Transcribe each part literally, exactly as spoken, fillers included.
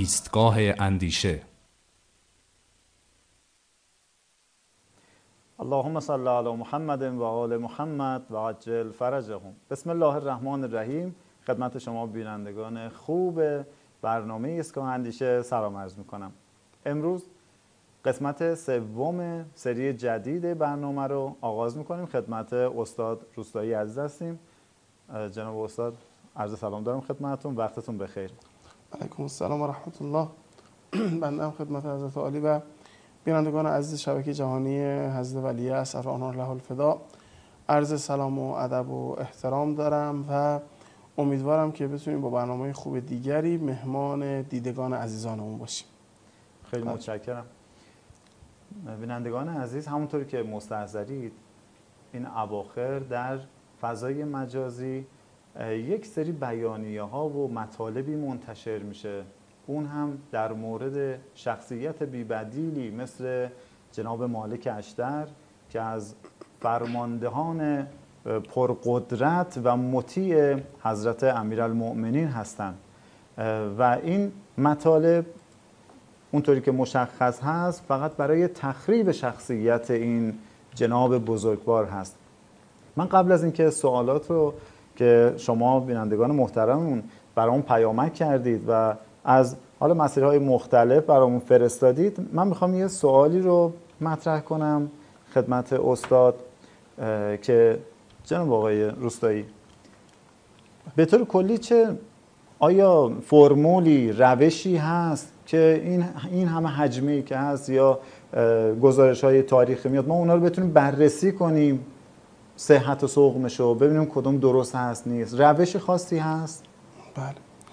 ایستگاه اندیشه. اللهم صل علی محمد و آل محمد و عجل فرجهم. بسم الله الرحمن الرحیم. خدمت شما بینندگان خوب برنامه ایستگاه اندیشه سلام عرض میکنم. امروز قسمت سوم سری جدید برنامه رو آغاز میکنیم. خدمت استاد روستایی عزیز هستیم. جناب استاد عرض سلام دارم خدمتتون، وقتتون بخیر. علیکم السلام و رحمت الله. بنده هم خدمت حضرت عالی و بینندگان عزیز شبکه جهانی حضرت ولی اثر آنها له الفدا عرض سلام و ادب و احترام دارم و امیدوارم که بتونیم با برنامه خوب دیگری مهمان دیدگان عزیزانمون باشیم. خیلی متشکرم. بینندگان عزیز، همونطوری که مستحضرید این اواخر در فضای مجازی یک سری بیانیه ها و مطالبی منتشر میشه، اون هم در مورد شخصیت بی‌بدیلی مثل جناب مالک اشتر که از فرماندهان پرقدرت و مطیع حضرت امیرالمؤمنین هستند و این مطالب اونطوری که مشخص هست فقط برای تخریب شخصیت این جناب بزرگوار هست. من قبل از اینکه سوالات رو که شما بینندگان محترممون برامون پیامک کردید و از حالا مسیرهای مختلف برامون فرستادید، من میخوام یه سوالی رو مطرح کنم خدمت استاد که جناب آقای روستایی به طور کلی چه آیا فرمولی روشی هست که این این همه حجمی که هست یا گزارش‌های تاریخی میاد ما اونا رو بتونیم بررسی کنیم، صحت و سقمش رو ببینیم کدوم درست هست نیست، روش خاصی هست؟ بله.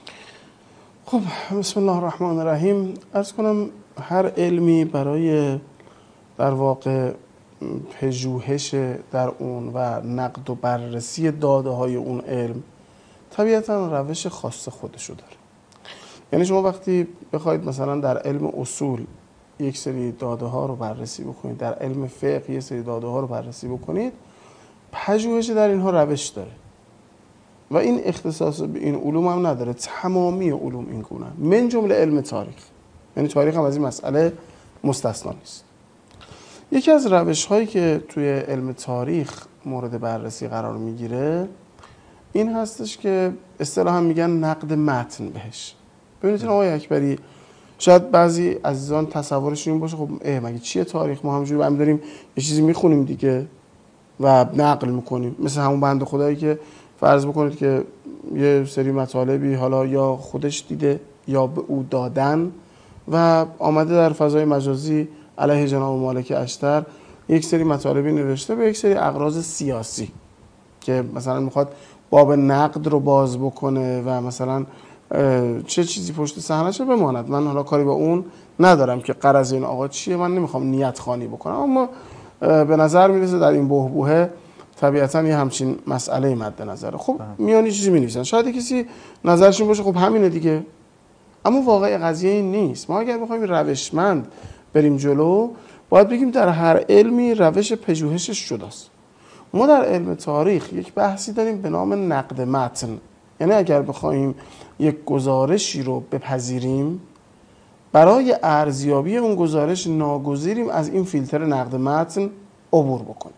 خب بسم الله الرحمن الرحیم. عرض کنم هر علمی برای در واقع پژوهش در اون و نقد و بررسی داده های اون علم طبیعتا روش خاص خودشو داره. یعنی شما وقتی بخواید مثلا در علم اصول یک سری داده ها رو بررسی بکنید، در علم فقه یک سری داده ها رو بررسی بکنید، پژوهش در اینها روش داره و این اختصاص به این علوم هم نداره. تمامی علوم این گونه من جمله علم تاریخ، یعنی تاریخ هم از این مسئله مستثنا نیست. یکی از روش هایی که توی علم تاریخ مورد بررسی قرار میگیره این هستش که اصطلاحا میگن نقد متن بهش. ببینید آقای اکبری، شاید بعضی عزیزان تصورش این باشه خب اه مگه چیه تاریخ، ما همونجوری هم داریم یه چیزی میخونیم دیگه و نقل میکنیم، مثل همون بنده خدایی که فرض بکنید که یه سری مطالبی حالا یا خودش دیده یا به او دادن و آمده در فضای مجازی علیه جناب مالک اشتر یک سری مطالبی نوشته به یک سری اغراض سیاسی که مثلا میخواد باب نقد رو باز بکنه و مثلا چه چیزی پشت صحنه‌شه بماند. من حالا کاری با اون ندارم که غرض این آقا چیه، من نمیخوام نیت خوانی بکنم، اما به نظر میرسه در این بحبوحه طبیعتا یه همچین مسئله مد نظره. خب میان یه چیزی می‌نویسن، شاید کسی نظرش این باشه خب همینه دیگه، اما واقع قضیه این نیست. ما اگر بخوایم روشمند بریم جلو باید بگیم در هر علمی روش پژوهشش جداست. ما در علم تاریخ یک بحثی داریم به نام نقد متن، یعنی اگر بخوایم یک گزارشی رو بپذیریم برای ارزیابی اون گزارش ناگزیریم از این فیلتر نقد متن عبور بکنیم.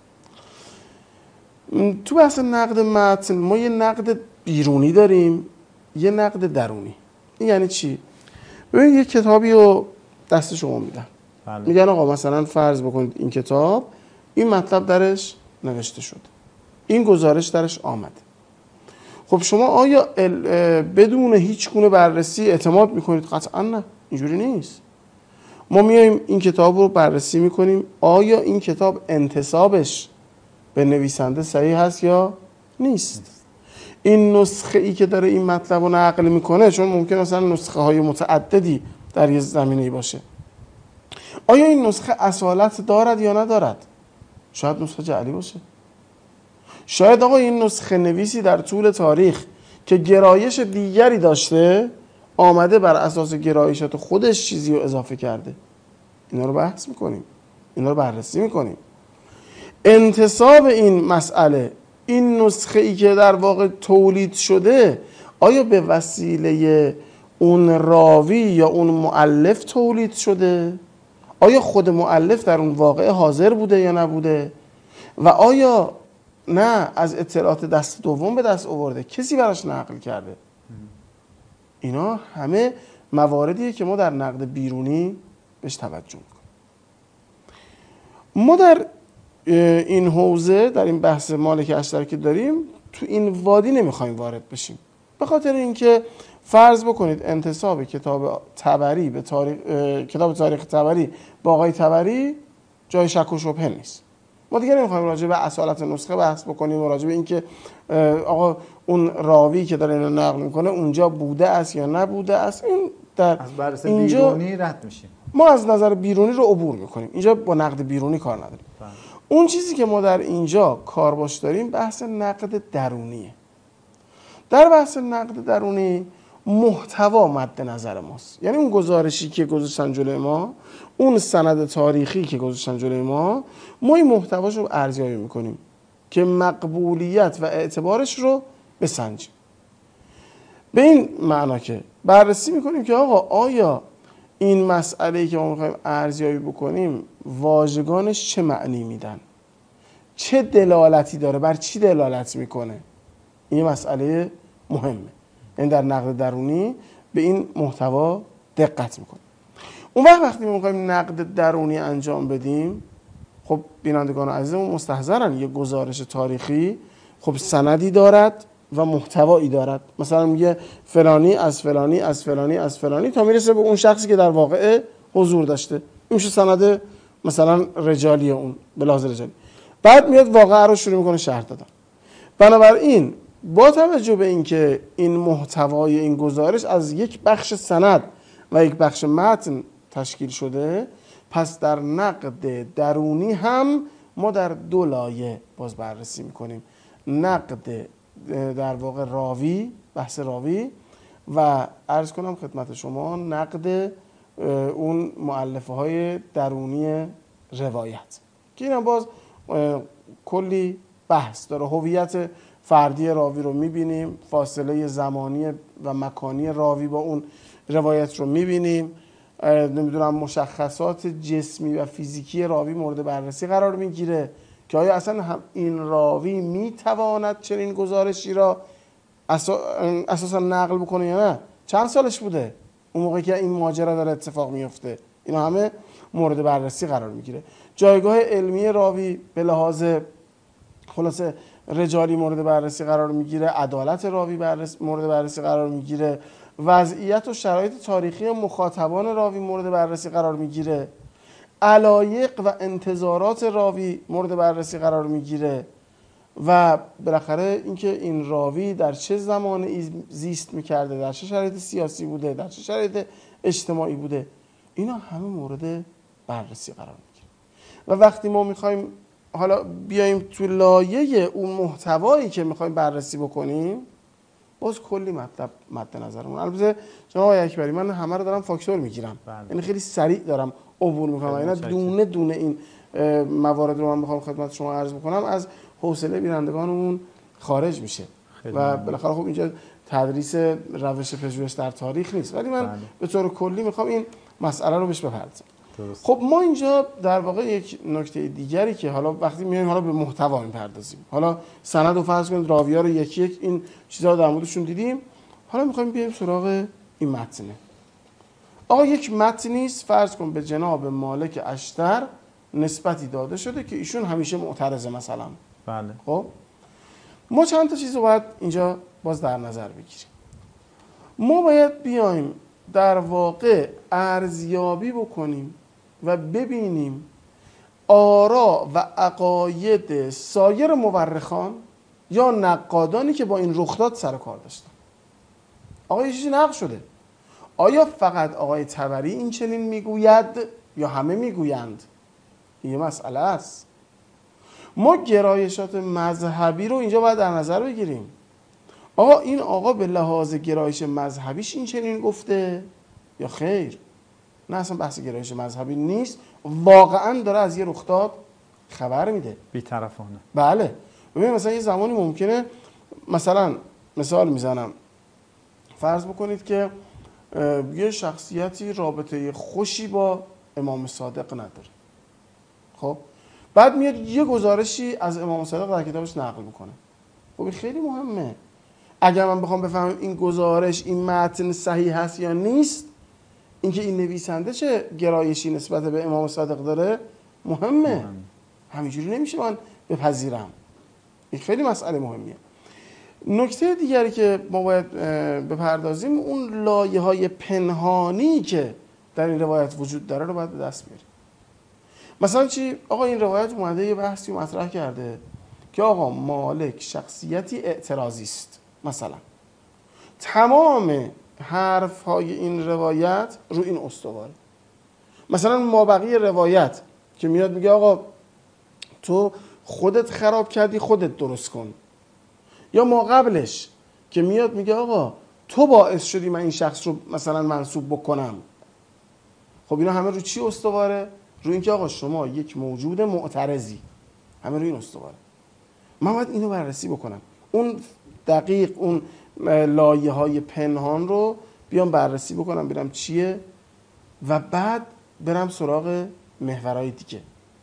تو بحث نقد متن ما یه نقد بیرونی داریم، یه نقد درونی. این یعنی چی؟ ببین یک کتابی رو دست شما میدن، بله. میگن آقا مثلا فرض بکنید این کتاب این مطلب درش نوشته شد، این گزارش درش آمده. خب شما آیا بدون هیچ گونه بررسی اعتماد میکنید؟ قطعا نه، اینجوری نیست. ما میایم این کتاب رو بررسی میکنیم آیا این کتاب انتسابش به نویسنده صحیح هست یا نیست. این نسخه ای که داره این مطلب رو نقل میکنه، چون ممکن مثلا نسخه های متعددی در یه زمینه‌ای باشه، آیا این نسخه اصالت دارد یا ندارد؟ شاید نسخه جعلی باشه، شاید آقا این نسخه نویسی در طول تاریخ که گرایش دیگری داشته آمده بر اساس گرایشات خودش چیزی رو اضافه کرده. اینا رو بحث میکنیم، اینا رو بررسی میکنیم. انتساب این مسئله، این نسخه ای که در واقع تولید شده، آیا به وسیله اون راوی یا اون مؤلف تولید شده؟ آیا خود مؤلف در اون واقعه حاضر بوده یا نبوده؟ و آیا نه از اطلاعات دست دوم به دست آورده، کسی براش نقل کرده؟ اینا همه مواردیه که ما در نقد بیرونی بهش توجه میکنیم. ما در این حوزه، در این بحث مالک اشتر که داریم، تو این وادی نمیخوایم وارد بشیم، به خاطر اینکه فرض بکنید انتساب کتاب طبری به تاریخ کتاب تاریخ طبری با آقای طبری جای شک و شبهه نیست. ما دیگه نمیخوایم راجع به اصالت نسخه بحث بکنیم و راجع به اینکه آقا اون راوی که داره اینو نقل میکنه اونجا بوده است یا نبوده است. این در از بررسی اینجا بیرونی رد میشیم. ما از نظر بیرونی رو عبور میکنیم. اینجا با نقد بیرونی کار نداریم. بله. اون چیزی که ما در اینجا کار باش داریم بحث نقد درونیه. در بحث نقد درونی محتوا مد نظر ماست. یعنی اون گزارشی که گذاشتن جلوی ما، اون سند تاریخی که گذاشتن جلوی ما، ما این محتواش رو ارزیابی میکنیم که مقبولیت و اعتبارش رو بسنجیم. به این معنا که بررسی میکنیم که آقا آیا این مسئله‌ای که ما میخوایم ارزیابی بکنیم واژگانش چه معنی میدن، چه دلالتی داره، بر چی دلالت میکنه. این مسئله مهمه. این در نقد درونی به این محتوا دقت میکنیم. اون وقت وقتی ما میخوایم نقد درونی انجام بدیم، خب بینندگان عزیزمون مستحضرن یه گزارش تاریخی خب سندی دارد و محتوایی دارد. مثلا میگه فلانی از فلانی از فلانی از فلانی تا میرسه به اون شخصی که در واقع حضور داشته. این میشه سند مثلا رجالی اون، به لحاظ رجالی. بعد میاد واقعه رو شروع میکنه شرح دادن. بنابراین با توجه به اینکه این محتوای این گزارش از یک بخش سند و یک بخش متن تشکیل شده، پس در نقد درونی هم ما در دو لایه باز بررسی میکنیم. نقد در واقع راوی، بحث راوی، و عرض کنم خدمت شما نقد اون مؤلفه های درونی روایت که این هم باز کلی بحث داره. هویت فردی راوی رو میبینیم، فاصله زمانی و مکانی راوی با اون روایت رو میبینیم، نمیدونم مشخصات جسمی و فیزیکی راوی مورد بررسی قرار میگیره که آیا اصلا هم این راوی میتواند چنین گزارشی را اساسا نقل بکنه یا نه، چند سالش بوده اون موقعی که این ماجرا داره اتفاق میفته. اینا همه مورد بررسی قرار میگیره. جایگاه علمی راوی به لحاظ خلاصه رجالی مورد بررسی قرار میگیره، عدالت راوی بررسی مورد بررسی قرار میگیره، وضعیت و شرایط تاریخی مخاطبان راوی مورد بررسی قرار میگیره، علایق و انتظارات راوی مورد بررسی قرار میگیره و بالاخره اینکه این راوی در چه زمانی زیست میکرده، در چه شرایط سیاسی بوده، در چه شرایط اجتماعی بوده. اینا همه مورد بررسی قرار میگیره. و وقتی ما میخوایم حالا بیایم تو لایه اون محتوایی که میخوایم بررسی بکنیم، باز کلی مطلب مد نظرمون. البته جناب آقای اکبری من همه رو دارم فاکتور میگیرم، یعنی خیلی سریع دارم عبور میکنم. اینا دونه دونه این موارد رو من بخوام خدمت شما عرض بکنم از حوصله بینندگانمون خارج میشه و بالاخره خب اینجا تدریس روش پژوهش در تاریخ نیست، ولی من بله. به طور کلی میخوام این مسئله رو بهش بپردازم. خب ما اینجا در واقع یک نکته دیگری که حالا وقتی میایم حالا به محتوا میپردازیم، حالا سند و فرض کنید راوی‌ها رو یکی یک این چیزا رو در موردشون دیدیم، حالا میخوایم بیایم سراغ این متنه. آقا یک متنی است، فرض کن به جناب مالک اشتر نسبتی داده شده که ایشون همیشه معترضه مثلا. بله. خب ما چند تا چیز رو باید اینجا باز در نظر بگیریم. ما باید بیایم در واقع ارزیابی بکنیم و ببینیم آرا و عقاید سایر مورخان یا نقادانی که با این رخداد سر کار داشتن. آقا یه چیزی نقل شده، آیا فقط آقای طبری این چنین میگوید یا همه میگویند؟ این مسئله است. ما گرایشات مذهبی رو اینجا باید در نظر بگیریم. آقا این آقا به لحاظ گرایش مذهبیش این چنین گفته یا خیر؟ نه اصلا بحث گرایش مذهبی نیست، واقعا داره از یه رخداد خبر میده بی‌طرفانه. بله. ببین مثلا یه زمانی ممکنه، مثلا مثال میزنم، فرض بکنید که یه شخصیتی رابطه خوشی با امام صادق نداره. خب بعد میاد یه گزارشی از امام صادق در کتابش نقل میکنه. خب خیلی مهمه. اگر من بخوام بفهمم این گزارش این متن صحیح هست یا نیست، اینکه این نویسنده چه گرایشی نسبت به امام صادق داره مهمه. مهم. همینجوری نمیشه من بپذیرم. این خیلی مسئله مهمیه. نکته دیگری که ما باید بپردازیم اون لایه‌های پنهانی که در این روایت وجود داره رو باید به دست بیاریم. مثلا چی؟ آقا این روایت اومده یه بحثی مطرح کرده که آقا مالک شخصیتی اعتراضی است. مثلا تمام حرف های این روایت رو این استواره. مثلا ما بقیه روایت که میاد میگه آقا تو خودت خراب کردی خودت درست کن، یا ما قبلش که میاد میگه آقا تو باعث شدی من این شخص رو مثلا منسوب بکنم. خب اینا همه رو چی استواره؟ رو اینکه آقا شما یک موجود معترضی. همه رو این استواره. من باید اینو بررسی بکنم، اون دقیق اون لایه های پنهان رو بیام بررسی بکنم ببینم چیه و بعد برم سراغ محورهای دیگه.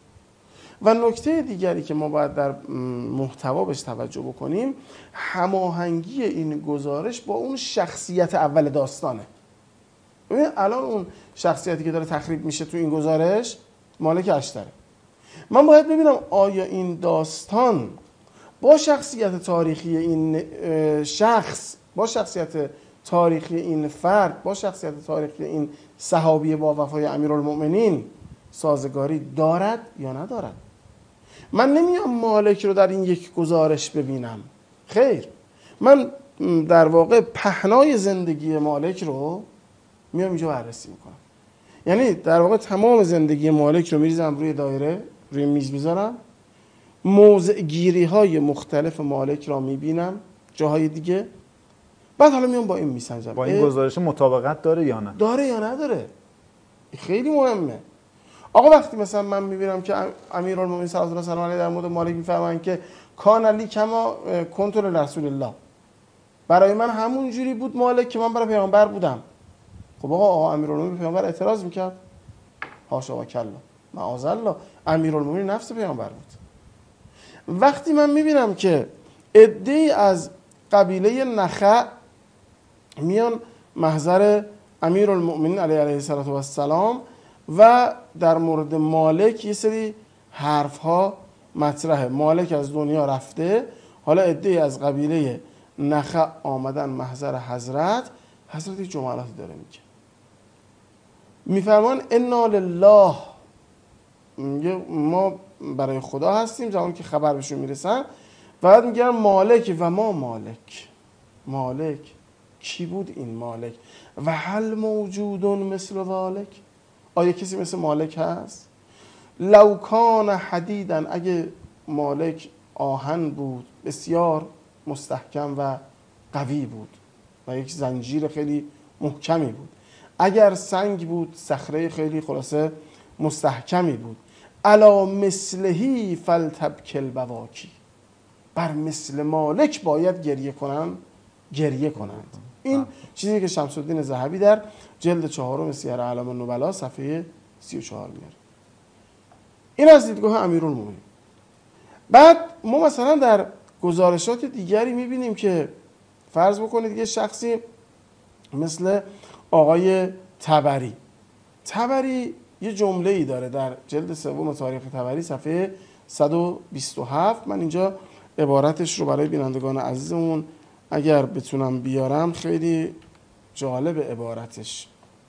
و نکته دیگری که ما باید در محتوا بهش توجه بکنیم هماهنگی این گزارش با اون شخصیت اول داستانه. ببین الان اون شخصیتی که داره تخریب میشه تو این گزارش مالک اشتره. من باید ببینم آیا این داستان با شخصیت تاریخی این شخص، با شخصیت تاریخی این فرد، با شخصیت تاریخی این صحابی با وفای امیرالمؤمنین سازگاری دارد یا ندارد. من نمیام مالک رو در این یک گزارش ببینم، خیر، من در واقع پهنای زندگی مالک رو میام اینجا بررسی میکنم. یعنی در واقع تمام زندگی مالک رو میریزم روی دایره، روی میز میذارم، موضع گیری های مختلف مالک را میبینم جاهای دیگه، بعد حالا میام با این میسنجم با این گزارش مطابقت داره یا نه، داره یا نداره. خیلی مهمه. آقا وقتی مثلا من میبینم که امیرالمومنین صلوات الله علیه در مورد مالک میفرمایند که کان علی کما کنتر رسول الله، برای من همون جوری بود مالک که من برای پیامبر بودم. خب آقا آقا امیرالمومنین به پیامبر اعتراض میکرد؟ حاشا و کلا، معاذ الله، امیرالمومنین نفس پیامبر بود. وقتی من میبینم که عده‌ای از قبیله نخع میان محضر امیرالمؤمنین علیه علیه السلام و در مورد مالک یه سری حرف ها مطرحه، مالک از دنیا رفته، حالا عده‌ای از قبیله نخع آمدن محضر حضرت، حضرت جملاتی داره میگه، میفرمان انا لله، ما برای خدا هستیم، زمانی که خبر بهشون میرسن، بعد میگن مالک و ما مالک. مالک کی بود این مالک؟ و هل موجودون مثل ذالک، آیا کسی مثل مالک هست؟ لو کان حدیدن، اگه مالک آهن بود بسیار مستحکم و قوی بود و یک زنجیر خیلی محکمی بود، اگر سنگ بود صخره خیلی خلاصه مستحکمی بود، الا مثلهی فلتبکل بواکی، بر مثل مالک باید گریه کنن گریه کنند. این چیزی که شمس الدین ذهبی در جلد چهارم سیر اعلام النبلا صفحه سی و چهار میاره. این از دیدگاه امیرالمومنین. بعد ما مثلا در گزارشات دیگری میبینیم که فرض بکنید یه شخصی مثل آقای طبری طبری یه جمله ای داره در جلد سوم تاریخ طبری صفحه صد و بیست و هفت. من اینجا عبارتش رو برای بینندگان عزیزمون اگر بتونم بیارم، خیلی جالب عبارتش.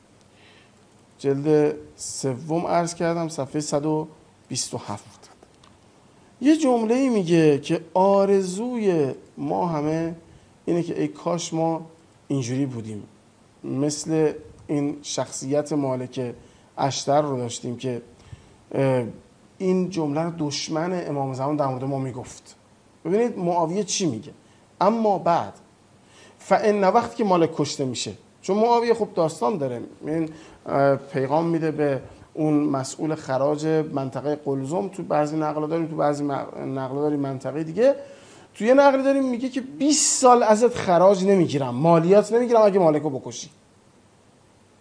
جلد سوم عرض کردم صفحه صد و بیست و هفت. یه جمله ای میگه که آرزوی ما همه اینه که ای کاش ما اینجوری بودیم، مثل این شخصیت مالک اشتر رو داشتیم که این جمله رو دشمن امام زمان در مورد ما میگفت. ببینید معاویه چی میگه؟ اما بعد فان، وقتی که مالک کشته میشه، چون معاویه خب داستان داره، این پیغام میده به اون مسئول خراج منطقه قلزم، تو بعضی نقل داریم، تو بعضی نقل داریم منطقه دیگه، تو یه نقل داریم میگه که بیست سال ازت خراج نمیگیرم، مالیات نمیگیرم اگه مالکو بکشی.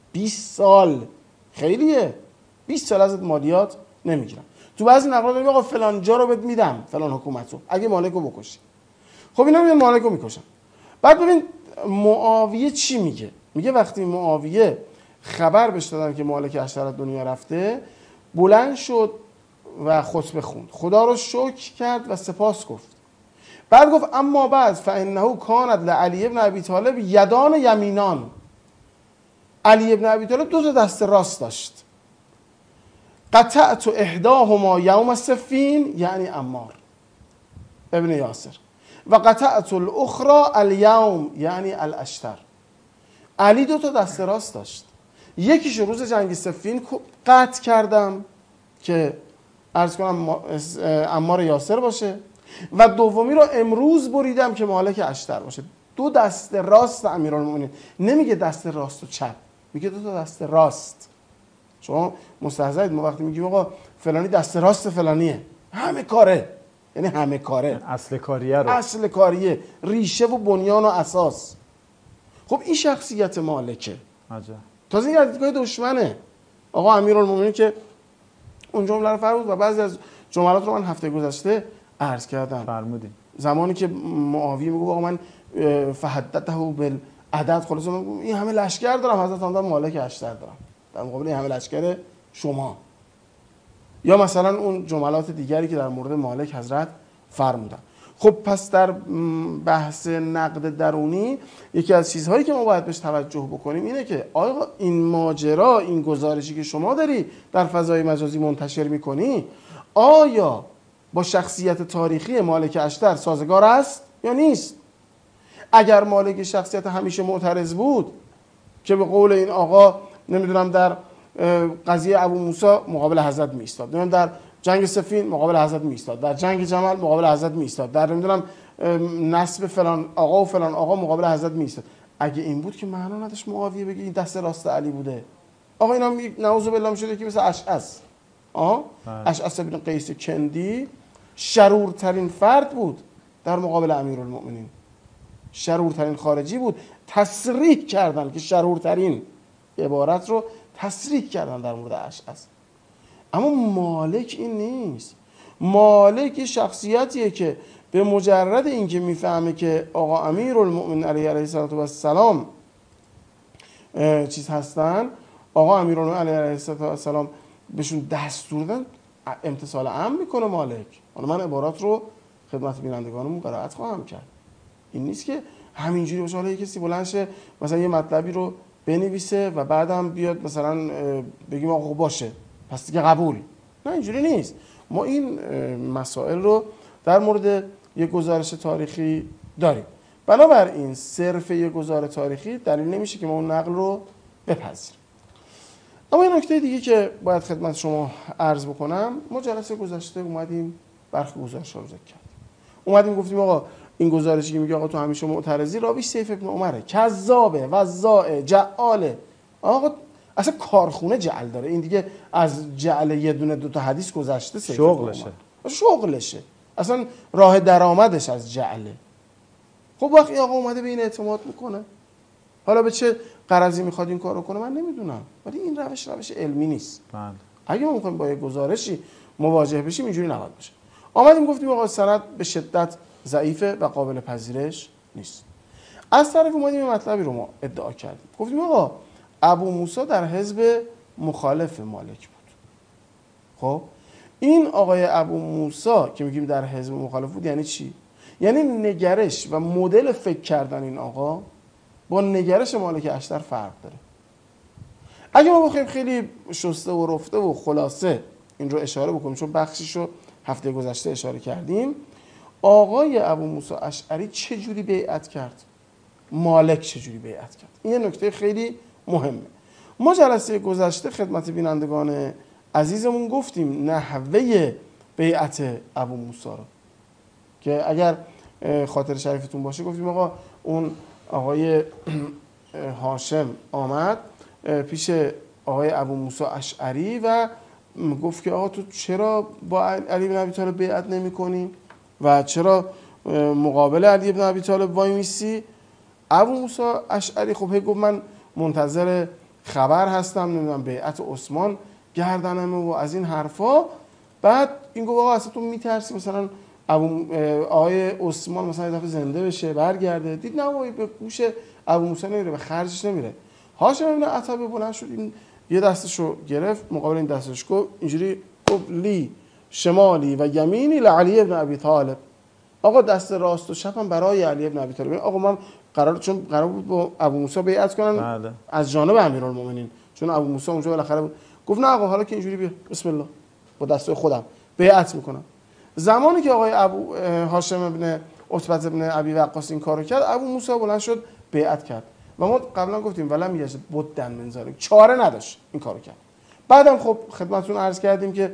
بیست سال خیلیه. بیست سال ازت مالیات نمیگیرم. تو بعضی نقلا داریم آقا فلان جا رو بهت میدم، فلان حکومت رو، اگه مالک رو بکشی. خب اینا میان مالک رو میکشن. بعد ببین معاویه چی میگه؟ میگه وقتی معاویه خبر بهش دادن که مالک اشتر از دنیا رفته، بلند شد و خطبه خوند، خدا رو شکر کرد و سپاس گفت. بعد گفت اما بعد فانه کانت لعلی ابن ابی طالب یدان یمینان. علی ابن ابی طالب دو تا دست راست داشت. قطعت احداهما یوم السفین یعنی عمار ابن یاسر و قطعت الاخرى الیوم یعنی الاشتر. علی دو تا دست راست داشت، یکیش روز جنگ سفین قطع کردم که عرض کنم عمار یاسر باشه و دومی رو امروز بریدم که مالک اشتر باشه. دو دست راست امیرالمومنین. نمیگه دست راست و چپ، میگه دو تا دست راست. شما مستحضرید ما وقتی میگیم آقا فلانی دست راست فلانیه، همه کاره، یعنی همه کاره، اصل کاریه رو اصل کاریه، ریشه و بنیان و اساس. خب این شخصیت مالکه. عجب. تازه این از دیدگاه دشمنه. آقا امیرالمومنین که اون جمله رو فرمود و بعضی از جملات رو من هفته گذشته عرض کردم. فرمودین. زمانی که معاویه میگه آقا من فحدته بالعدد، خلاص این همه لشکر دارم، حضرت هم مالک اشتر دارم در مقابل این همه لشکر شما. یا مثلا اون جملات دیگری که در مورد مالک حضرت فرمودن. خب پس در بحث نقد درونی یکی از چیزهایی که ما باید بهش توجه بکنیم اینه که آقا این ماجرا، این گزارشی که شما داری در فضای مجازی منتشر میکنی، آیا با شخصیت تاریخی مالک اشتر سازگار است یا نیست؟ اگر مالک شخصیت همیشه معترض بود که به قول این آقا نمیدونم در قضیه ابو موسی مقابل حضرت می ایستاد، نمیدونم در جنگ سفین مقابل حضرت می ایستاد، در جنگ جمل مقابل حضرت می ایستاد، در نمیدونم نسب فلان آقا و فلان آقا مقابل حضرت می ایستاد، اگه این بود که معنا نداشت معاویه بگه این دست راست علی بوده. آقا اینا نعوذ بالله میشه که مثل اشعث آ اشعث بن قیس کندی شرورترین فرد بود در مقابل امیرالمومنین، شرورترین خارجی بود. تصریح کردن که شرورترین عبارت رو تصریح کردن در مورد اشعث. اما مالک این نیست. مالک شخصیتیه که به مجرد اینکه میفهمه که آقا امیرالمومنین علیه السلام چیز هستن، آقا امیرالمومنین علیه السلام بهشون دستور دادن، امتثال امر میکنه مالک. حالا من عبارات رو خدمت بینندگانمون قرائت خواهم کرد. این نیست که همینجوری باشه حالا یه کسی بلند شه مثلا یه مطلبی رو بنویسه و بعدم بیاد مثلا بگیم آقا باشه پس دیگه قبول. نه اینجوری نیست. ما این مسائل رو در مورد یه گزارش تاریخی داریم. بنابراین صرف یه گزارش تاریخی دلیل نمیشه که ما اون نقل رو بپذیریم. اما این نکته دیگه که باید خدمت شما عرض بکنم، ما جلسه گذشته اومدیم برخی گزارش‌ها رو ذکر کردیم. اومدیم گفتیم آقا این گزارشی که میگه آقا تو همیشه معترضی، راویش سیف ابن عمره، کذابه، وضاعه، جعاله. آقا اصلا کارخونه جعل داره، این دیگه از جعل یه دونه دو تا حدیث گذشته، سیف شغلشه شغلشه اصلا راه درآمدش از جعله. خب وقتی آقا اومده به این اعتماد میکنه، حالا به چه غرضی میخواد این کارو کنه من نمیدونم، ولی این روش روش علمی نیست. بله. اگه ما میخوایم با یه گزارشی مواجه بشیم اینجوری نباید باشه. آمدیم گفتیم آقا سند به شدت ضعیفه و قابل پذیرش نیست. از طرف اومدیم یه مطلبی رو ما ادعا کردیم، گفتیم آقا ابو موسی در حزب مخالف مالک بود. خب این آقای ابو موسی که میگیم در حزب مخالف بود یعنی چی؟ یعنی نگرش و مدل فکر کردن این آقا با نگرش مالک اشتر فرق داره. اگه ما بخوایم خیلی شسته و رفته و خلاصه این رو اشاره بکنیم، چون بخشش رو هفته گذشته اشاره کردیم، آقای ابو موسی اشعری چه جوری بیعت کرد، مالک چه جوری بیعت کرد، این یه نکته خیلی مهمه. ما جلسه گذشته خدمت بینندگان عزیزمون گفتیم نحوه بیعت ابو موسی رو، که اگر خاطر شریفتون باشه گفتیم آقا اون آقای هاشم آمد پیش آقای ابو موسی اشعری و گفت که آقا تو چرا با علی بن ابی طالب بیعت نمی کنی و چرا مقابل علی بن ابی طالب وای میسی؟ ابو موسی اشعری خب هی گفت من منتظر خبر هستم، نمیدونم بیعت عثمان گردنمه و از این حرفا. بعد این گفت آقا اصلا تو میترسی مثلا ابو آقای عثمان مثلا یه دفعه زنده بشه برگرده؟ دید نه به گوش ابو موسی نمیره، به خرجش نمیره. هاشم ابن عتبه بلند شد، این یه دستشو گرفت مقابل این دستش، گفت اینجوری، گفت لی شمالی و یمینی لعلی ابن ابی طالب. آقا دست راست و چپم برای علی ابن ابی طالب. آقا من قرار چون قرار بود با ابو موسی بیعت کنن بله. از جانب امیرالمومنین، چون ابو موسی اونجا بالاخره بود. گفت نه آقا حالا که اینجوری بیا بسم الله با دستای خودم بیعت میکنم. زمانی که آقای ابو هاشم ابن عتبه ابن ابی وقاص این کارو کرد، ابو موسی بلند شد بیعت کرد و ما قبلا گفتیم ولم یجد بدن من ذلک، چاره نداشت این کارو کرد. بعدم خب خدمتتون عرض کردیم که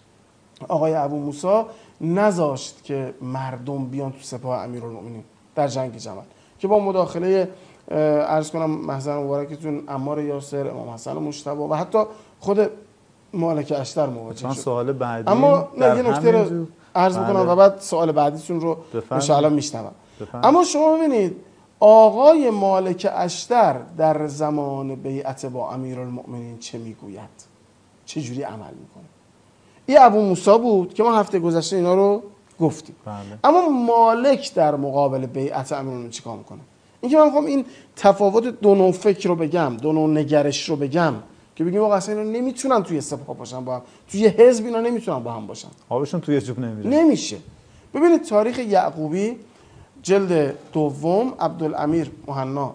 آقای ابو موسی نذاشت که مردم بیان تو سپاه امیرالمومنین در جنگ جمل، که با مداخله عرض کنم محضر مبارکتون عمار یاسر، امام حسن مجتبی و حتی خود مالک اشتر مواجه شد. سوال بعدی اما نه یه نکته رو عرض میکنم و بعد سوال بعدیتون رو ان شاء الله میشنوم. اما شما ببینید آقای مالک اشتر در زمان بیعت با امیرالمومنین چه میگوید، چه جوری عمل میکنه. این ابو موسی بود که ما هفته گذشته اینا رو گفتیم. بله. اما مالک در مقابل بیعت امیرالمومنین چیکار میکنه؟ اینکه من میخوام این تفاوت دو نوع فکر رو بگم، دو نوع نگرش رو بگم که بگیم واقعا اصلا اینا نمیتونن توی سپاه باشن با هم، توی حزب اینا نمیتونن با هم باشن، آبشون توی جوب نمیره. نمیشه. ببینید تاریخ یعقوبی جلد دوم، عبدالامیر مهنا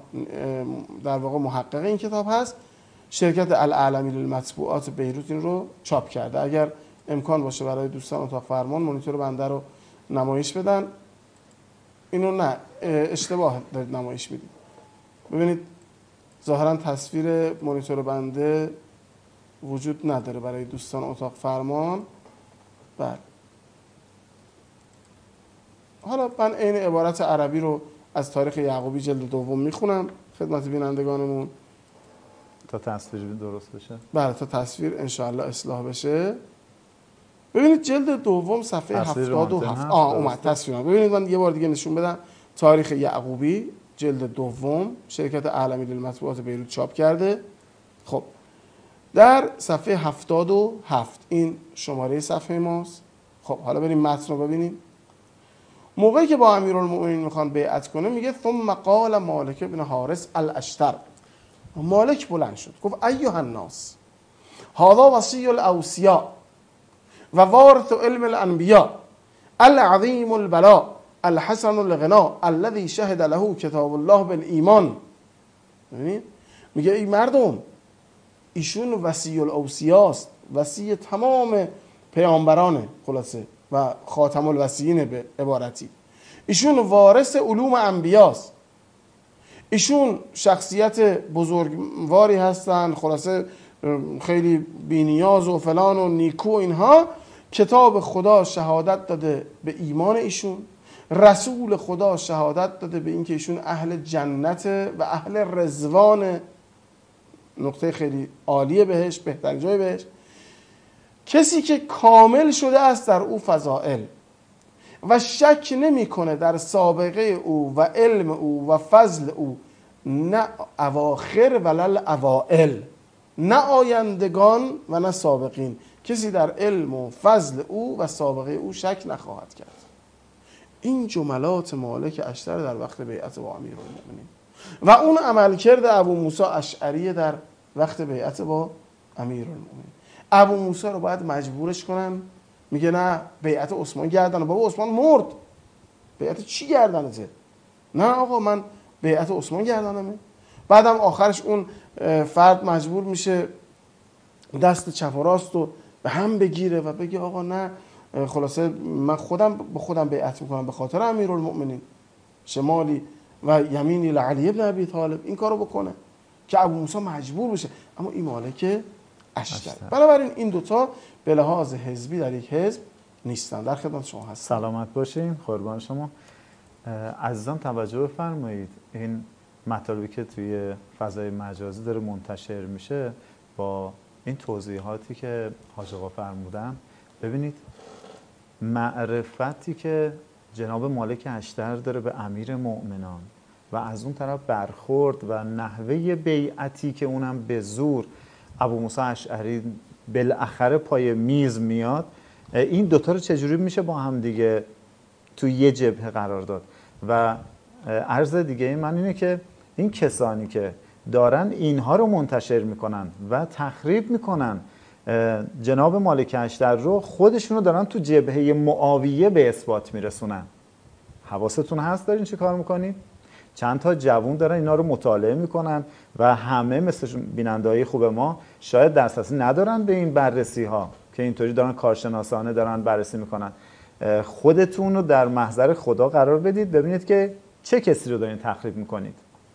در واقع محقق این کتاب هست، شرکت الاعلمی للمطبوعات بیروت این رو چاپ کرده. اگر امکان باشه برای دوستان اتاق فرمان مانیتور بنده رو نمایش بدن. اینو نه اشتباه دارید نمایش میدید. ببینید ظاهرا تصویر مانیتور بنده وجود نداره برای دوستان اتاق فرمان. بله حالا من این عبارت عربی رو از تاریخ یعقوبی جلد دوم میخونم خدمت بینندگانمون تا تصویر درست بشه. بله تا تصویر انشاءالله اصلاح بشه. ببینید جلد دوم صفحه هفتاد و هفت. آه اومد تصویر. ببینید من یه بار دیگه نشون بدم. تاریخ یعقوبی جلد دوم شرکت اعلمی للمطبوعات بیروت چاپ کرده. خب در صفحه هفتاد و هفت این شماره صفحه ماست. خب حالا بریم متن رو ببینیم. موقعی که با امیرالمومنین میخوان بیعت کنه میگه ثم قال مالک بن حارث الاشتر. مالک بلند شد گفت ایها الناس هذا وصی الاوصیاء و وارث علم الانبیاء العظیم البلاء الحسن الغنا الذي شهد له کتاب الله بالایمان. ببینید میگه ای مردم ایشون وصی الاوصیاء است، وصی تمام پیامبرانه خلاصه و خاتم الوصیین به عبارتی. ایشون وارث علوم انبیاست، ایشون شخصیت بزرگواری هستن، خلاصه خیلی بینیاز و فلان و نیکو اینها. کتاب خدا شهادت داده به ایمان ایشون، رسول خدا شهادت داده به اینکه ایشون اهل جنت و اهل رضوان، نقطه خیلی عالیه بهش، بهترین جای بهش. کسی که کامل شده است در او فضائل و شک نمیکنه در سابقه او و علم او و فضل او، نه اواخر ولل اوائل، نه آیندگان و نه سابقین. کسی در علم و فضل او و سابقه او شک نخواهد کرد. این جملات مالک اشتر در وقت بیعت با امیرالمومنین و اون عملکرد ابو موسی اشعری در وقت بیعت با امیرالمومنین. ابو موسی رو باید مجبورش کنن، میگه نه بیعت عثمان گردنه. بابا عثمان مرد، بیعت چی گردنته؟ نه آقا من بیعت عثمان گردنمه. بعدم آخرش اون فرد مجبور میشه دست چپ و راست رو به هم بگیره و بگه آقا نه خلاصه من خودم به خودم بیعت میکنم به خاطر امیرالمومنین، شمالی و یمینی لعلی ابن ابی طالب. این کارو بکنه که ابو موسی مجبور بشه. اما این مالک اشتر. بنابراین این دوتا به لحاظ حزبی در یک حزب نیستن. در خدمت شما هستم. سلامت باشین، قربان شما. عزیزان توجه بفرمایید، این مطالبی که توی فضای مجازی داره منتشر میشه با این توضیحاتی که حاج آقا فرمودن، ببینید معرفتی که جناب مالک اشتر داره به امیر مؤمنان و از اون طرف برخورد و نحوه بیعتی که اونم به زور ابو موسی اشعری بالاخره پای میز میاد، این دوتا رو چجوری میشه با هم دیگه تو یه جبهه قرار داد؟ و عرض دیگه من اینه که این کسانی که دارن اینها رو منتشر میکنن و تخریب میکنن جناب مالک اشتر رو، خودشونو دارن تو جبهه معاویه به اثبات میرسونن. حواستون هست دارین چه کار میکنین؟ چند تا جوون دارن اینا رو مطالعه میکنن و همه مثل بیننده‌های خوب ما شاید دسترسی ندارن به این بررسی ها که اینطوری دارن کارشناسانه دارن بررسی میکنن. خودتون رو در محضر خدا قرار بدید، ببینید که چه کسی رو دارین تخریب میکنید.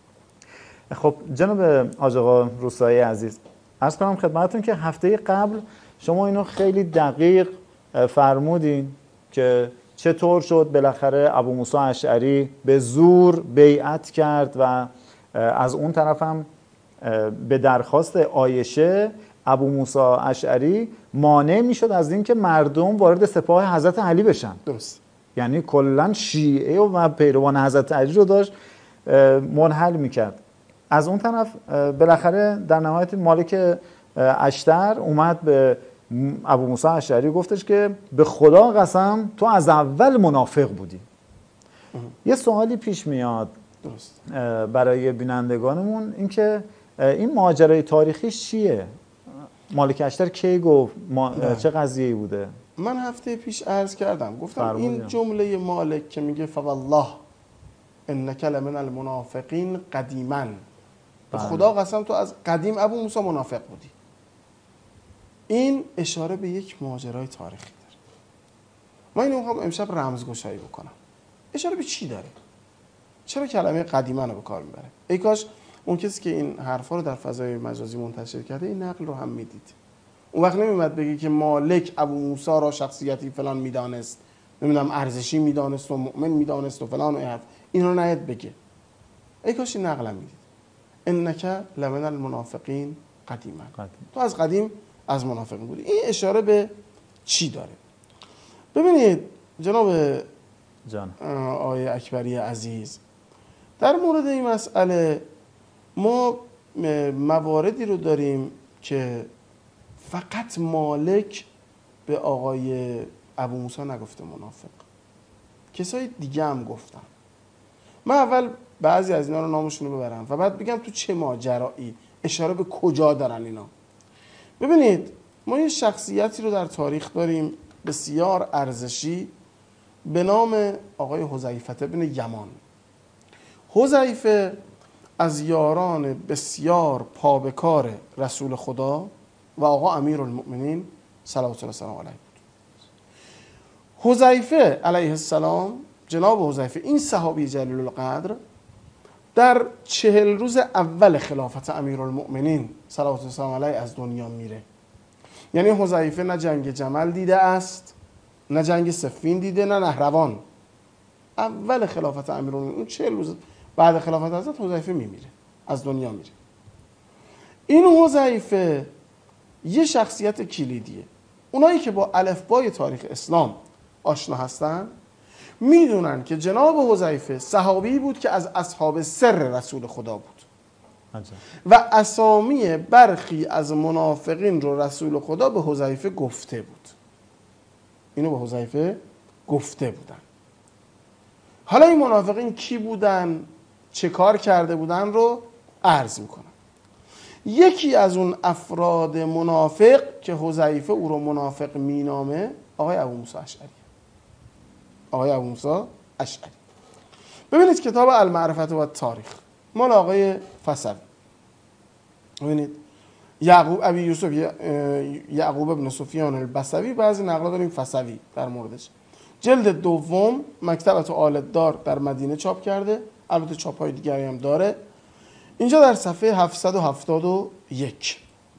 خب جناب حاج آقا روستایی عزیز، عرض کنم خدمتتون که هفته قبل شما اینو خیلی دقیق فرمودین که چطور شد بالاخره ابو موسی اشعری به زور بیعت کرد و از اون طرف هم به درخواست عایشه ابو موسی اشعری مانع میشد از اینکه مردم وارد سپاه حضرت علی بشن. درست. یعنی کلا شیعه و پیروان حضرت علی رو داشت منحل میکرد. از اون طرف بالاخره در نهایت مالک اشتر اومد به ابو موسی اشعری گفتش که به خدا قسم تو از اول منافق بودی. یه سوالی پیش میاد درست. برای بینندگانمون، این که این ماجرای تاریخیش چیه؟ مالک اشتر کی گفت؟ ما... چه قضیه‌ای بوده؟ من هفته پیش عرض کردم، گفتم فرمودیم. این جمله مالک که میگه فوالله انک لمن المنافقین قدیما، به خدا قسم تو از قدیم ابو موسی منافق بودی. این اشاره به یک ماجرای تاریخی داره. من اینو میخوام امشب رمزگشایی بکنم. اشاره به چی داره؟ چرا کلمه قدیما رو به کار میبره؟ ای کاش اون کسی که این حرفا رو در فضای مجازی منتشر کرده این نقل رو هم میدید. اون وقت نمیاد بگه که مالک ابو موسی را شخصیتی فلان میدانست، نمیدونم ارزشی میدانست و مؤمن میدانست و فلان و این حرف. این رو نهید بگه. ای کاش این نقل هم میدید. انک لمن المنافقین قدیما. قدیم. تو از قدیم از منافقین بودی. این اشاره به چی داره؟ ببینید جناب جان آقای اکبری عزیز، در مورد این مسئله ما مواردی رو داریم که فقط مالک به آقای ابو موسی نگفته منافق، کسای دیگه هم گفتن. من اول بعضی از اینا رو نامشون رو ببرم و بعد بگم تو چه ماجرایی، اشاره به کجا دارن اینا. ببینید ما یه شخصیتی رو در تاریخ داریم بسیار ارزشی به نام آقای حذیفه بن یمان. حذیفه از یاران بسیار پابکار رسول خدا و آقا امیرالمؤمنین صلوات الله علیه بود. حذیفه علیه السلام، جناب حذیفه این صحابی جلیل القدر، در چهل روز اول خلافت امیرالمؤمنین صلوات الله علیه از دنیا میره. یعنی حذیفه نه جنگ جمل دیده است، نه جنگ صفین دیده، نه نهروان. اول خلافت امیرالمؤمنین چهل روز بعد خلافت حضرت حذیفه میمیره، از دنیا میره. این حذیفه یه شخصیت کلیدیه. اونایی که با الفبای تاریخ اسلام آشنا هستن میدونن که جناب حذیفه صحابی بود که از اصحاب سر رسول خدا بود و اسامی برخی از منافقین رو رسول خدا به حذیفه گفته بود. اینو به حذیفه گفته بودن. حالا این منافقین کی بودن، چه کار کرده بودن رو عرض میکنم. یکی از اون افراد منافق که حذیفه او رو منافق مینامه آقای ابو موسی اشعری. آقای ابو موسی اشعری. ببینید کتاب المعرفت و تاریخ مال آقای فصوی. ببینید یعقوب ابی یوسف یعقوب ابن سفیان البصری، بعضی نقلا داریم فصوی در موردش. جلد دوم مکتبت آل دار در مدینه چاپ کرده، البته چاپ‌های دیگری هم داره. اینجا در صفحه هفتصد و هفتاد و یک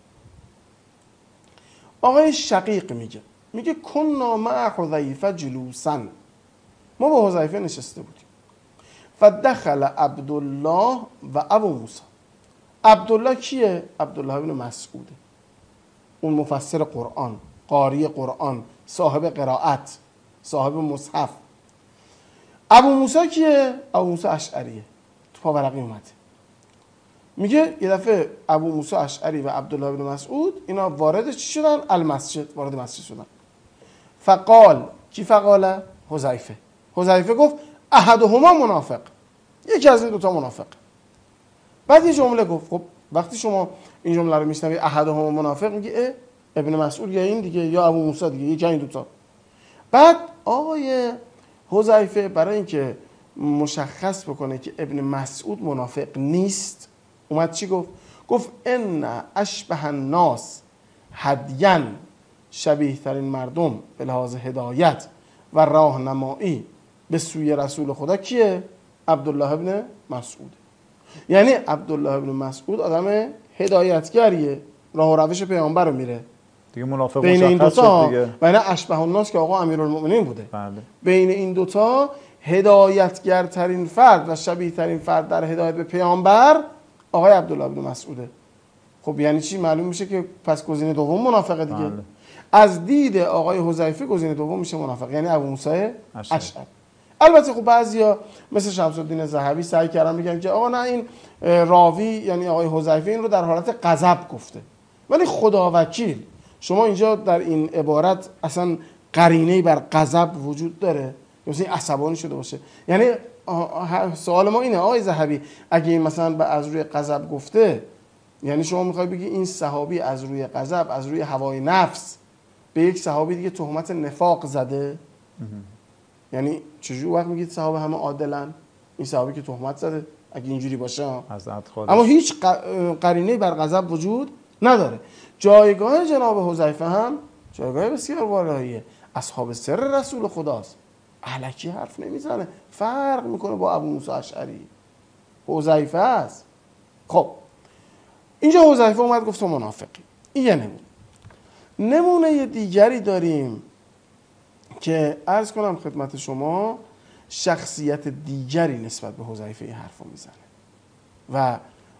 آقای شقیق میگه میگه کنا مع حذیفه جلوسا، ما با حذیفه نشسته بودیم. فدخل عبدالله و ابو موسی. عبدالله کیه؟ عبدالله بن مسعوده، اون مفسر قرآن، قاری قرآن، صاحب قرائت، صاحب مصحف. ابو موسی کیه؟ ابو موسی اشعریه. پاورقی اومده. میگه یه دفعه ابو موسی اشعری و عبدالله بن مسعود اینا وارد چی شدن؟ المسجد، وارد مسجد شدن. فقال، کی فقاله؟ حذیفه. حذیفه گفت احدهما منافق، یکی از این دوتا منافق. بعد یه جمله گفت، خب وقتی شما این جمله رو میشنوی احدهما منافق، میگی اه ابن مسعود یا این دیگه یا ابو موسی دیگه، یکی این دوتا. بعد آقای حذیفه برای اینکه مشخص بکنه که ابن مسعود منافق نیست اومد چی گفت؟ گفت ان اشبه الناس هدیا، شبیه ترین مردم به لحاظ هدایت و راهنمایی به سوی رسول خدا کیه؟ عبدالله ابن مسعود. یعنی عبدالله ابن مسعود آدم هدایتگریه، راه و روش پیامبر رو میره دیگه. منافق بین این دوتا دیگه. بین اشبه الناس که آقا امیرالمؤمنین بوده، بله. بین این دوتا هدایتگرترین فرد و شبیه ترین فرد در هدایت به پیامبر آقای عبدالله ابن مسعوده. خب یعنی چی؟ معلوم میشه که پس گزینه دوم منافقه دیگه. بله. از دید آقای حذیفه گزینه دوم میشه منافق، یعنی ابو موسی اشعری. البته خب بعضیا مثل شمس الدین ذهبی سعی کردن بگن که آقا نه، این راوی یعنی آقای حذیفه این رو در حالت غضب گفته. ولی خدا وکیل شما اینجا در این عبارت اصلا قرینه‌ای بر غضب وجود داره؟ مثلا عصبانی شده باشه؟ یعنی سوال ما اینه آقای ذهبی اگه این مثلا به از روی غضب گفته، یعنی شما میخوای بگی این صحابی از روی غضب، از روی هوای نفس به یک صحابی دیگه تهمت نفاق زده؟ یعنی چجوری وقت میگید صحابه همه عادلن؟ این صحابی که تهمت زده اگه اینجوری باشه، اما هیچ قرینه‌ای بر غضب وجود نداره. جایگاه جناب حذیفه هم جایگاه بسیار والاییه، اصحاب سر رسول خداست، الکی حرف نمیزنه، فرق میکنه با ابو موسی اشعری. حذیفه است. خب اینجا حذیفه اومد گفت تو منافقی. این یه نمونه. نمونه دیگری داریم که عرض کنم خدمت شما، شخصیت دیگری نسبت به حذیفه این حرفو میزنه و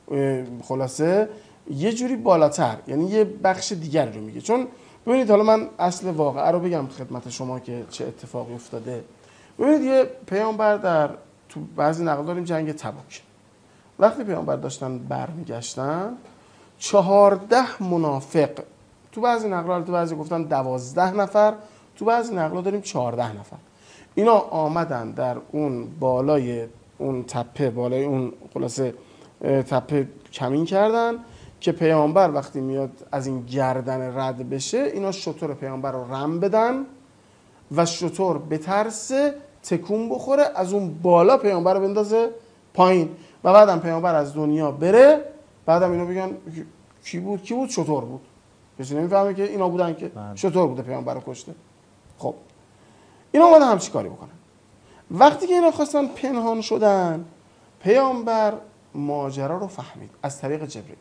خلاصه یه جوری بالاتر، یعنی یه بخش دیگری رو میگه. چون ببینید حالا من اصل واقعه رو بگم خدمت شما که چه اتفاقی افتاده. ببینید یه پیامبر در تو بعضی نقل داریم جنگ تبوک، وقتی پیامبر داشتن برمیگشتن چهارده منافق، تو بعضی نقل تو بعضی گفتن دوازده نفر، تو بعضی نقل داریم چهارده نفر، اینا آمدن در اون بالای اون تپه، بالای اون خلاصه تپه کمین کردن که پیامبر وقتی میاد از این گردن رد بشه اینا شتر پیامبر رو رم بدن و شتر به ترس تکون بخوره از اون بالا پیامبر رو بندازه پایین و بعدم پیامبر از دنیا بره. بعدم اینا بگن کی بود کی بود شتر بود، کسی نمیفهمه که اینا بودن که شتر بوده پیامبر رو کشته. خب اینا اومدن همچی کاری بکنن. وقتی که اینا خواستن پنهان شدن، پیامبر ماجرا رو فهمید از طریق جبرئیل.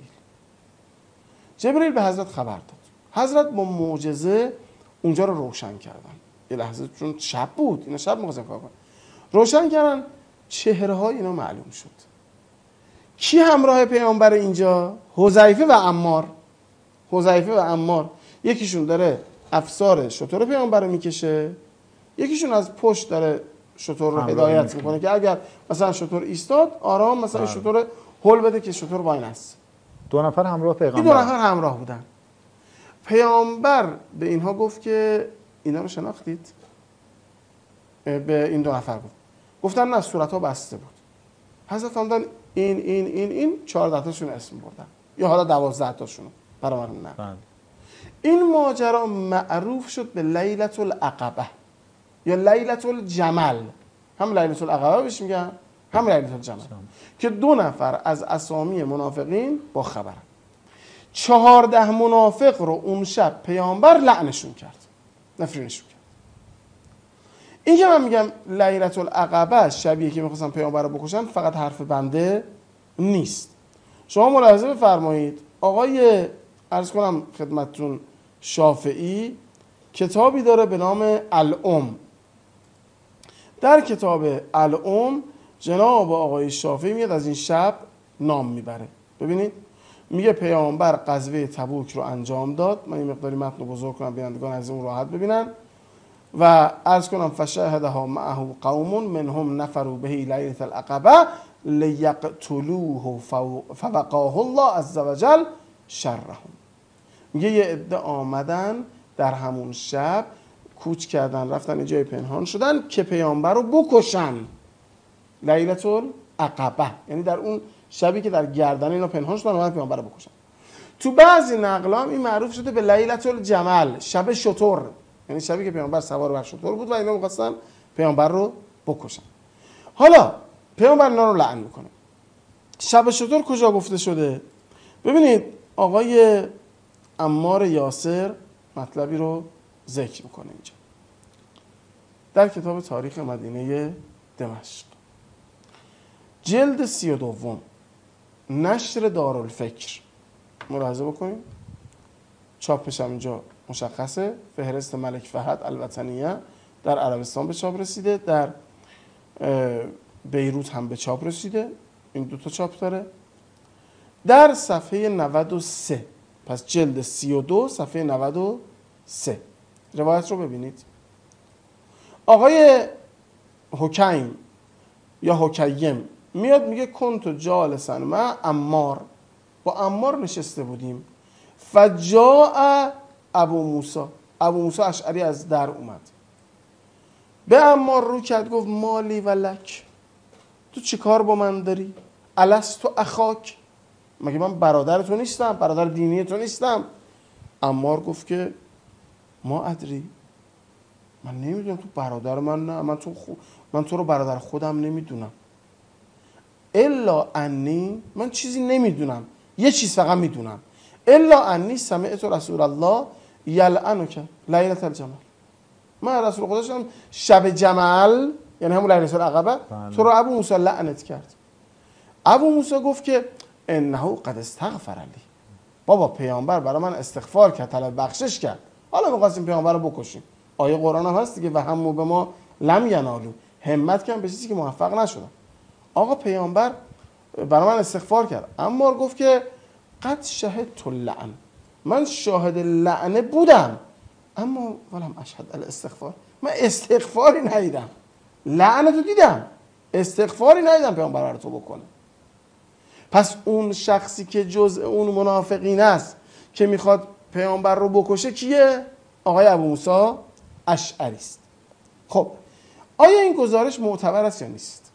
جبرئیل به حضرت خبر داد، حضرت با معجزه اونجا رو روشن کردن. یه لحظه چون شب بود، اینا شب می‌خواستن کار کنن، روشن کردن، چهره های اینا معلوم شد. کی همراه پیامبر اینجا؟ حذیفه و عمار. حذیفه و عمار، یکیشون داره افسار شتر پیامبر رو میکشه، یکیشون از پشت داره شتر رو هدایت میکنه که اگر مثلا شتر ایستاد آرام مثلا شتر هول بده که شتر واین است. دو نفر همراه پیغمبر، این دو نفر همراه بودن. پیامبر به اینها گفت که اینا رو شناختید؟ به این دو نفر گفت، گفتن نه صورتها بسته بود. حضرت فرمودن این این این این چهارده تاشون اسم بردن یا حالا دوازده تاشون برای من نه. این ماجرا معروف شد به لیلة العقبه یا لیلة الجمل. هم لیلة العقبه بهش میگن، هم لیلة الجمل، که دو نفر از اسامی منافقین با خبرن. چهارده منافق رو اون شب پیامبر لعنشون کرد، نفرینشون کرد. این که من میگم لیلة العقبه شبیه که میخواستن پیامبر رو بکشن فقط حرف بنده نیست. شما ملاحظه بفرمایید آقای عرض کنم خدمتتون شافعی کتابی داره به نام الام. در کتاب الام جناب آقای شافعی میاد از این شب نام میبره. ببینید میگه پیامبر غزوه تبوک رو انجام داد. من این مقداری متن رو بزرگ کنم بینندگان از اون راحت ببینن و عرض کنم فشهدها معه قوم منهم نفروا به لیلة العقبه لیقتلوه فوقاه الله عز وجل شرهم. میگه یه عده آمدن در همون شب کوچ کردن رفتن یه جای پنهان شدن که پیامبر رو بکشن. لیلة العقبه، یعنی در اون شبی که در گردن اینا پنهان شدن اومدن پیامبر رو بکشن. تو بعضی نقلام این معروف شده به لیلة الجمل، شب شتر، یعنی شبی که پیامبر سوار بر شتر بود و اینا می‌خواستن پیامبر رو بکشن. حالا پیامبر اینا رو لعن میکنه. شب شتر کجا گفته شده؟ ببینید آقای عمار یاسر مطلبی رو ذکر میکنه اینجا در کتاب تاریخ مدینه دمشق جلد سی و دوم نشر دارالفکر، ملاحظه بکنید چاپش هم اینجا مشخصه، فهرست ملک فهد الوطنیه در عربستان به چاپ رسیده، در بیروت هم به چاپ رسیده، این دوتا چاپ داره. در صفحه نود و سه، پس جلد سی و دو صفحه نود و سه روایت رو ببینید. آقای حکیم یا حکیم میاد میگه کنتو جالسا مع عمار، با عمار نشسته بودیم، فجاء ابو موسی، ابو موسی اشعری از در اومد، به عمار رو کرد گفت مالی و لک، تو چی کار با من داری؟ الستو اخاک، مگه من برادر تو نیستم؟ برادر دینی تو نیستم؟ عمار گفت که ما ادری، من نمیدونم تو برادر من، نه من تو خو... من تو رو برادر خودم نمیدونم. الا انی، من چیزی نمیدونم، یه چیز فقط میدونم، الا انی سمعت رسول الله یلعنک لیلة الجمل، من رسول خدا شدم شب جمل، یعنی همون لیلة العقبه، تو رو ابو موسی لعنت کرد. ابو موسی گفت که انه قد استغفر لی، بابا پیامبر برای من استغفار کرد، طلب بخشش کرد، حالا می‌خواستیم پیامبر رو بکشیم. آیه قرآن هم هست دیگه، و همو به ما لم ینالو، همت کردن به چیزی که موفق نشدن. آقا پیامبر برای من استغفار کرد. اما گفت که قد شهدت اللعن، من شاهد لعنه بودم، اما ولم اشهد الاستغفار، من استغفاری ندیدم، لعنتو دیدم، استغفاری ندیدم پیامبر برای تو بکنه. پس اون شخصی که جزء اون منافقین است که میخواد پیامبر رو بکشه کیه؟ آقای ابو موسی اشعری است. خب آیا این گزارش معتبر است یا نیست؟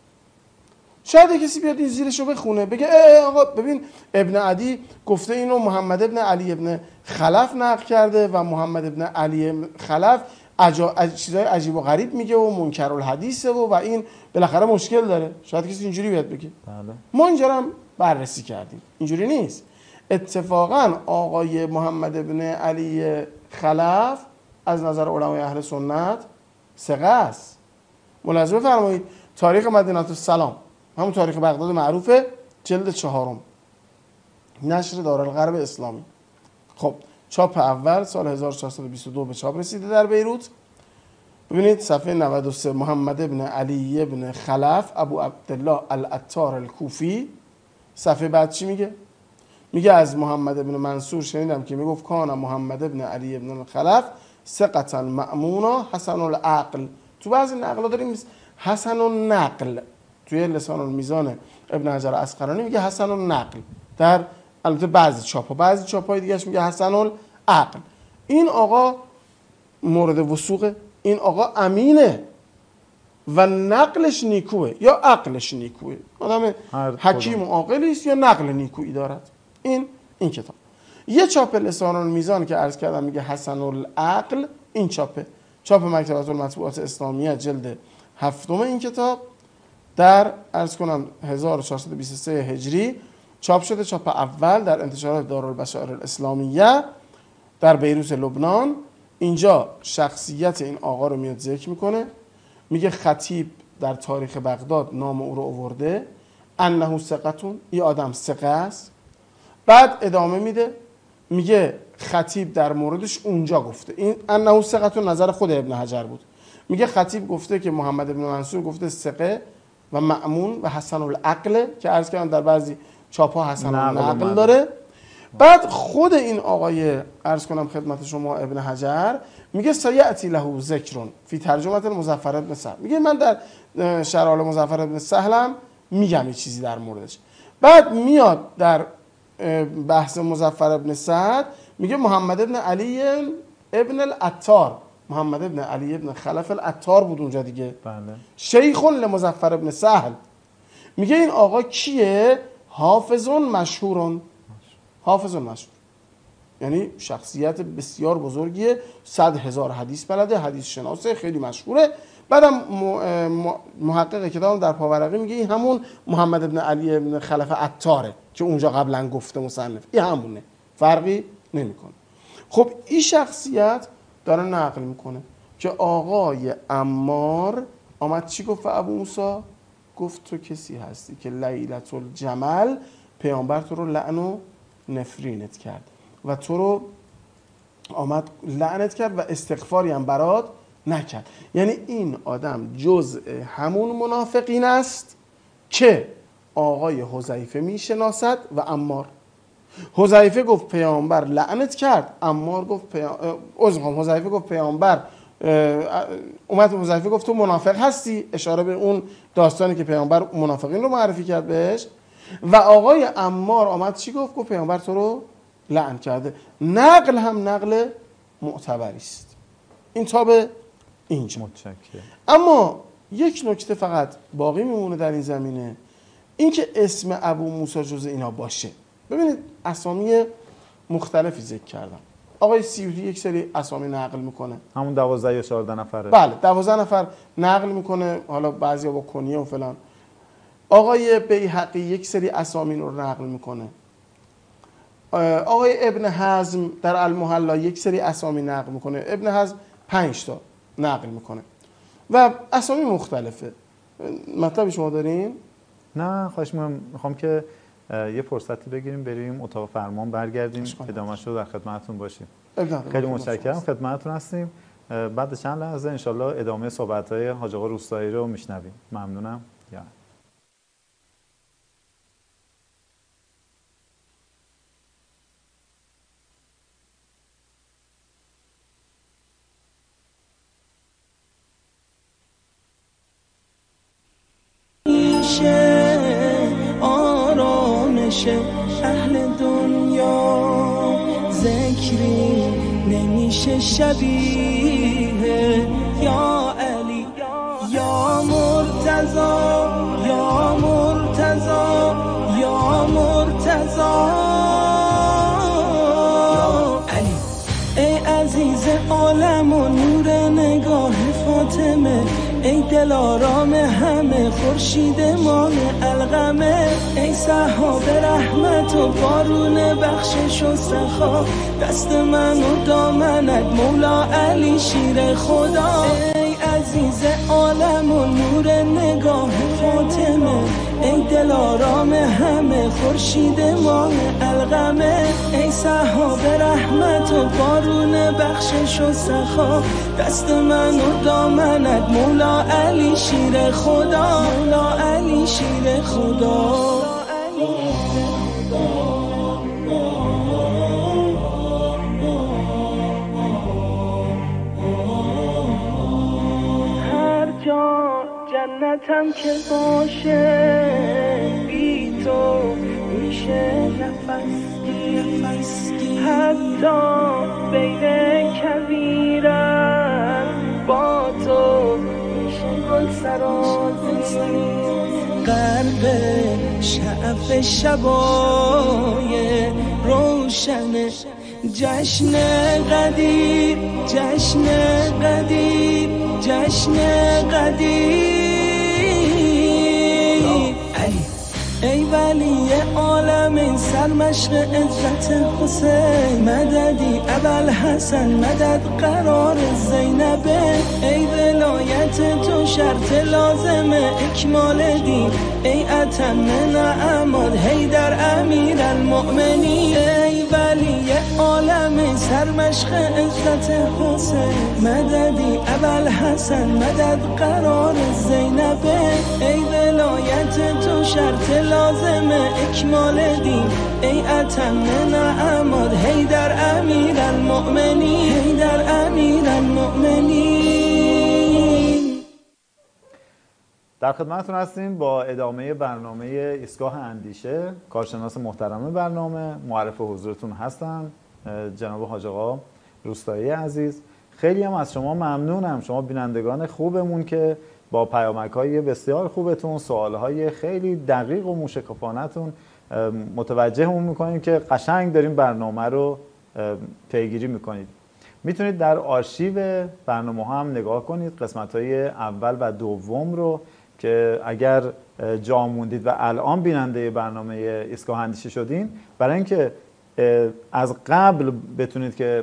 شاید کسی بیاد این زیرش رو بخونه بگه اه آقا ببین ابن عدی گفته اینو محمد ابن علی ابن خلف نقل کرده و محمد ابن علی ابن خلف عجا... عج... چیزای عجیب و غریب میگه و منکر الحدیثه و و این بالاخره مشکل داره. شاید کسی اینجوری بیاد بگه. بله. ما اینجا هم بررسی کردیم، اینجوری نیست. اتفاقا آقای محمد ابن علی خلف از نظر علمای اهل سنت ثقه است. ملاحظه بفرمایید تاریخ مدینه السلام، همون تاریخ بغداد معروفه، جلد چهارم، نشر دارالغرب اسلامی. خب چاپ اول سال هزار و چهارصد و بیست و دو به چاپ رسیده در بیروت. ببینید صفحه نود و سه، محمد ابن علی ابن خلف ابو عبدالله العطار الکوفی. صفحه بعد چی میگه؟ میگه از محمد ابن منصور شنیدم که میگفت کان محمد ابن علی ابن خلف ثقة مأمونا حسن العقل. تو بعضی نقلا داریم حسن النقل، توی لسان المیزان ابن حجر عسقلانی میگه حسن النقل، در البته بعضی چاپ‌ها، بعضی چاپ‌های دیگه‌اش میگه حسن العقل. این آقا مورد وثوقه، این آقا امینه و نقلش نیکوه یا عقلش نیکوه، آدم حکیم و عاقلی است یا نقل نیکویی دارد. این این کتاب. یه چاپ لسان المیزان که عرض کردم میگه حسن العقل، این چاپه، چاپ مکتبه المطبوعات اسلامیه جلد هفتم این کتاب در عرض کنم هزار و چهارصد و بیست و سه هجری چاپ شده، چاپ اول در انتشارات دارالبشائر الاسلامیه در بیروت لبنان. اینجا شخصیت این آقا رو میاد ذکر میکنه، میگه خطیب در تاریخ بغداد نام او رو آورده، انه ثقتون، این آدم ثقه است. بعد ادامه میده میگه خطیب در موردش اونجا گفته، این انه ثقتون نظر خود ابن حجر بود، میگه خطیب گفته که محمد ابن منصور گفته ثقه و مأمون و حسن العقل که عرض کردم در بعضی چاپ ها حسن العقل داره. بعد خود این آقای عرض کنم خدمت شما ابن حجر میگه سیأتی له ذکرون فی ترجمه مظفر ابن سهل، میگه من در شرح مظفر ابن سهلم میگم یه چیزی در موردش. بعد میاد در بحث مظفر ابن سعد میگه محمد ابن علی ابن العطار، محمد ابن علی ابن خلف العطار بود اونجا دیگه. بله. شیخ لمظفر ابن سهل. میگه این آقا کیه؟ حافظون مشهورون، حافظون مشهور، یعنی شخصیت بسیار بزرگیه، صد هزار حدیث بلده، حدیث شناسه، خیلی مشهوره. بعدم محقق کتاب در پاورقی میگه این همون محمد ابن علی ابن خلف عطاره که اونجا قبلا گفته مصنف، این همونه، فرقی نمیکنه. خب این شخصیت داره نقل میکنه که آقای عمار آمد چی گفت به ابو موسی؟ گفت تو کسی هستی که لیلة الجمل پیامبر تو رو لعن و نفرینت کرد و تو رو آمد لعنت کرد و استغفاری هم برات نکرد. یعنی این آدم جزء همون منافقین است که آقای حذیفه میشناسد و عمار. حذیفه گفت پیامبر لعنت کرد، عمار گفت پیامبر حذیفه گفت پیامبر اومد حذیفه گفت تو منافق هستی، اشاره به اون داستانی که پیامبر منافقین رو معرفی کرد بهش. و آقای عمار آمد چی گفت؟ گفت پیامبر تو رو لعن کرده. نقل هم نقل معتبری است. این تا به اینجا. متشکرم. اما یک نکته فقط باقی میمونه در این زمینه، این که اسم ابو موسی جز اینا باشه. ببینید اسامی مختلفی ذکر کردم. آقای سیوطی یک سری اسامی نقل میکنه، همون دوازده یا چهارده نفره. بله دوازده نفر نقل میکنه، حالا بعضیا با کنیه و فلان. آقای بیهقی یک سری اسامی رو نقل میکنه. آقای ابن حزم در المحلا یک سری اسامی نقل میکنه. ابن حزم پنج تا نقل میکنه و اسامی مختلفه. مطلبی شما دارین؟ نه خواهش می‌کنم، میخوام که یه فرصتی بگیریم بریم اتاق فرمان برگردیم، ادامه‌اش رو در خدمتتون باشیم. خیلی متشکرم، خدمتتون هستیم. بعد چند لحظه انشالله ادامه صحبت‌های حاج آقا روستایی رو میشنویم. ممنونم. یا آرامش اهل دنیا ذکری نمیشه شبیه یا علی یا مرتضی یا مرتضی یا مرتضی علی. ای عزیز عالم و نور نگاه فاطمه، ای دلارام همه خورشید مان القمه، ای صحاب رحمت و بارون بخشش و سخا، دست من و دامنت مولا علی شیر خدا. ای عزیز عالم و نور نگاه فاطمه، ای دلارام همه خورشید مان القمه، ای صحاب رحمت و بارون بخشش و سخا، دست من و دامنت مولا علی شیر خدا، مولا علی شیر خدا. هر جا جنتم که باشه بی تو میشه نفسگی، حتی بین کبیرم با تو میشه گل سرازی، غرق شعف شبای روشن جشن قدیر، جشن قدیر، جشن قدیر. ای ولی عالم این سرمشق عزت حسین، مددی ابوالحسن مدد قرار زینبه، ای ولایت تو شرط لازم اکمال دین، ای اتم نعمات حیدر امیر المؤمنین. ای ولی عالم سرمشق عزت حسین، مددی ابوالحسن مدد قرار زینبه، ای ولایت تو شرط لازم اکمال دین، ای اتم نعمات حیدر امیر المؤمنین، حیدر امیر المؤمنین. در خدمتتون هستیم با ادامه برنامه ایستگاه اندیشه. کارشناس محترم برنامه معرف حضورتون هستن جناب حاج آقا روستایی عزیز. خیلی هم از شما ممنونم، شما بینندگان خوبمون که با پیامک‌های بسیار خوبتون، سوالهای خیلی دقیق و موشکافانه‌تون متوجهمون میکنید که قشنگ داریم برنامه رو پیگیری میکنید. میتونید در آرشیو برنامه ها هم نگاه کنید، قسمت‌های اول و دوم رو که اگر جا موندید و الان بیننده برنامه ایستگاه اندیشه شدین، برای اینکه از قبل بتونید که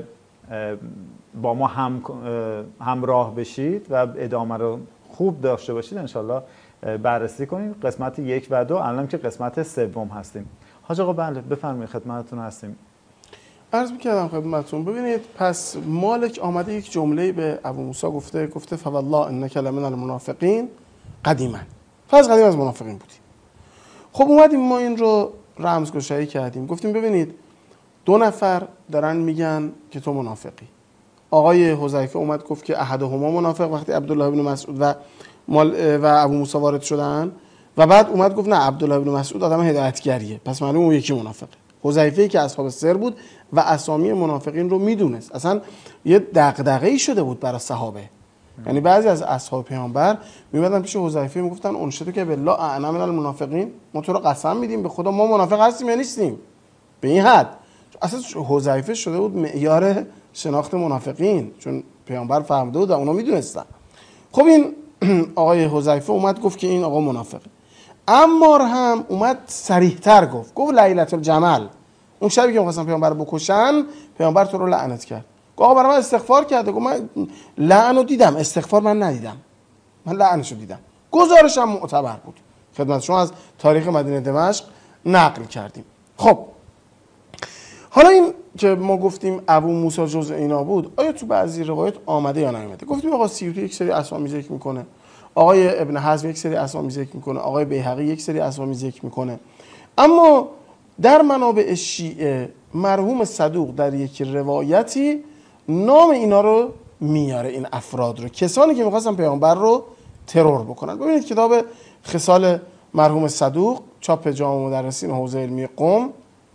با ما هم همراه بشید و ادامه رو خوب داشته باشید، انشالله بررسی کنید قسمت یک و دو. الان که قسمت سوم هستیم. حاج آقا بله بفرمایید، خدمتتون هستیم. عرض می‌کردم خدمتتون، ببینید پس مالک آمده یک جمله به ابو موسی گفته گفته فوالله انک لمن المنافقین قدیما، پس قدیم از منافقین بودی. خب اومدیم ما این رو رمزگشایی کردیم، گفتیم ببینید دو نفر دارن میگن که تو منافقی. آقای حذیفه اومد گفت که احدهما منافق وقتی عبدالله بن مسعود و مال و ابو موسی وارد شدن، و بعد اومد گفت نه عبدالله بن مسعود آدم هدایتگریه، پس معلومه اون یکی منافقه. حذیفه که اصحاب سر بود و اسامی منافقین رو میدونست، اصلا یه دغدغه‌ای شده بود برای صحابه. یعنی بعضی از اصحاب پیامبر میمدن پیش حذیفه میگفتن انشدو که بالله انا من المنافقین، ما تو رو قسم میدیم به خدا ما منافق هستیم یا نیستیم. به این حد اصلا حذیفه شده بود معیار شناخت منافقین، چون پیامبر فهمیده بود و اونا میدونستن. خب این آقای حذیفه اومد گفت که این آقا منافقه. عمار هم اومد صریح‌تر گفت گفت لیلة الجمل، اون شبی که می‌خواستن پیامبر رو بکشن پیامبر تو رو لعنت کرد. گفت آقا برای من استغفار کرده. گفت من لعن رو دیدم، استغفار من ندیدم، من لعنش رو دیدم. گزارش هم معتبر بود، خدمت شما از تاریخ مدینه دمشق نقل کردیم. خب حالا این که ما گفتیم ابو موسی جزء اینا بود، آیا تو بعضی روایات آمده یا نیامده؟ گفتیم آقا سیوطی یک سری اسامی ذکر میکنه، آقای ابن حزم یک سری اسامی ذکر میکنه، آقای بیهقی یک سری اسامی ذکر میکنه، اما در منابع شیعه مرحوم صدوق در یک روایتی نام اینا رو میاره، این افراد رو، کسانی که میخواستن پیامبر رو ترور بکنن. ببینید کتاب خصال مرحوم صدوق چاپ جامع مدرسین حوزه علمی قم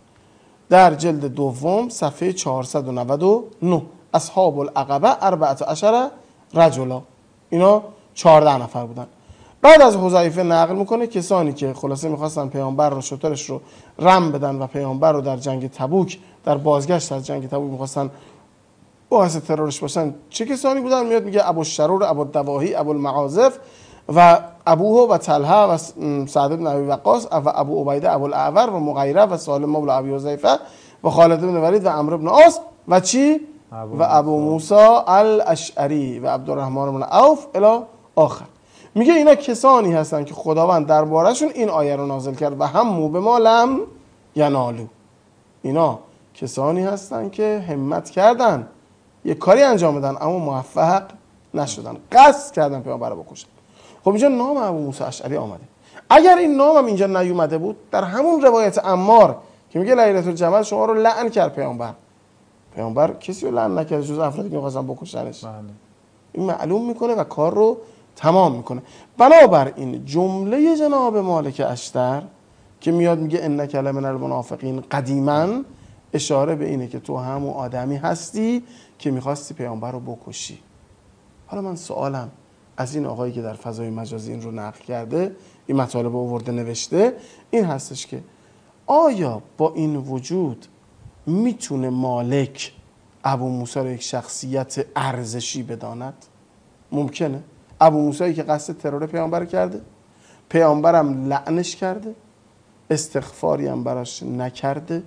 در جلد دوم صفحه چهارصد و نود و نه، اصحاب العقبه اربعة عشر رجلا، اینا چهارده نفر بودن. بعد از حذیفه نقل میکنه کسانی که خلاصه میخواستن پیامبر رو شترش رو رم بدن و پیامبر رو در جنگ تبوک، در بازگشت از جنگ تبوک میخواستن باعث ترورش باشن چه کسانی بودن؟ میاد میگه ابو الشرور، ابو الدواهی، ابو المعازف و ابوه و طلحه و سعد بن ابی وقاص و ابو عبیده ابو الاعور و مغیره و سالم مولى ابی حذیفه و خالد بن ولید و عمرو بن عاص و چی؟ و ابو موسی الاشعری و عبدالرحمن بن عوف الی آخر. میگه اینا کسانی هستن که خداوند دربارشون این آیه رو نازل کرد و همو به ما لم ینالو. اینا کسانی هستن که همت کردن یه کاری انجام بدن اما موفق نشدن، قصد کردن پیامبر رو بکشن. خب اینجا نام ابو موسی اشعری آمده. اگر این نام هم اینجا نیومده بود، در همون روایت عمار که میگه لیلة الجمل شما رو لعن کرد پیامبر، پیامبر کسی رو لعن نکرد جز افرادی که می‌خواستن بکشنش. این معلوم میکنه و کار رو تمام میکنه. بنابراین جمله جناب مالک اشتر که میاد میگه انک لمن المنافقین قدیما، اشاره به اینه که تو همون آدمی هستی که میخواستی پیامبر رو بکشی. حالا من سوالم از این آقایی که در فضای مجازی این رو نقل کرده، این مطالب رو آورده نوشته، این هستش که آیا با این وجود میتونه مالک ابو موسی رو یک شخصیت ارزشی بداند؟ ممکنه؟ ابو موسی که قصد ترور پیامبر کرده، پیامبرم لعنش کرده، استغفاری هم براش نکرده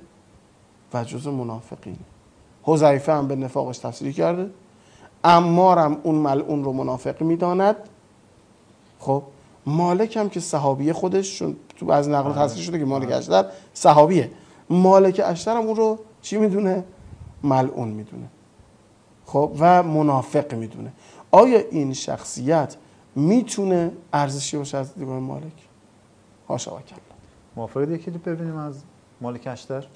و جز منافقین. حذیفه هم به نفاقش تفسیر کرده، عمار هم اون ملعون رو منافق میداند. خب مالک هم که صحابیه خودش، چون تو بعضی نقلات تصریح شده که مالک اشتر صحابیه، مالک اشتر هم اون رو چی میدونه؟ ملعون میدونه. خب و منافق میدونه. آیا این شخصیت میتونه ارزشی باشه از دیدگاه مالک؟ حاشا و کلا. موافقید یکی رو ببینیم از مالک اشتر؟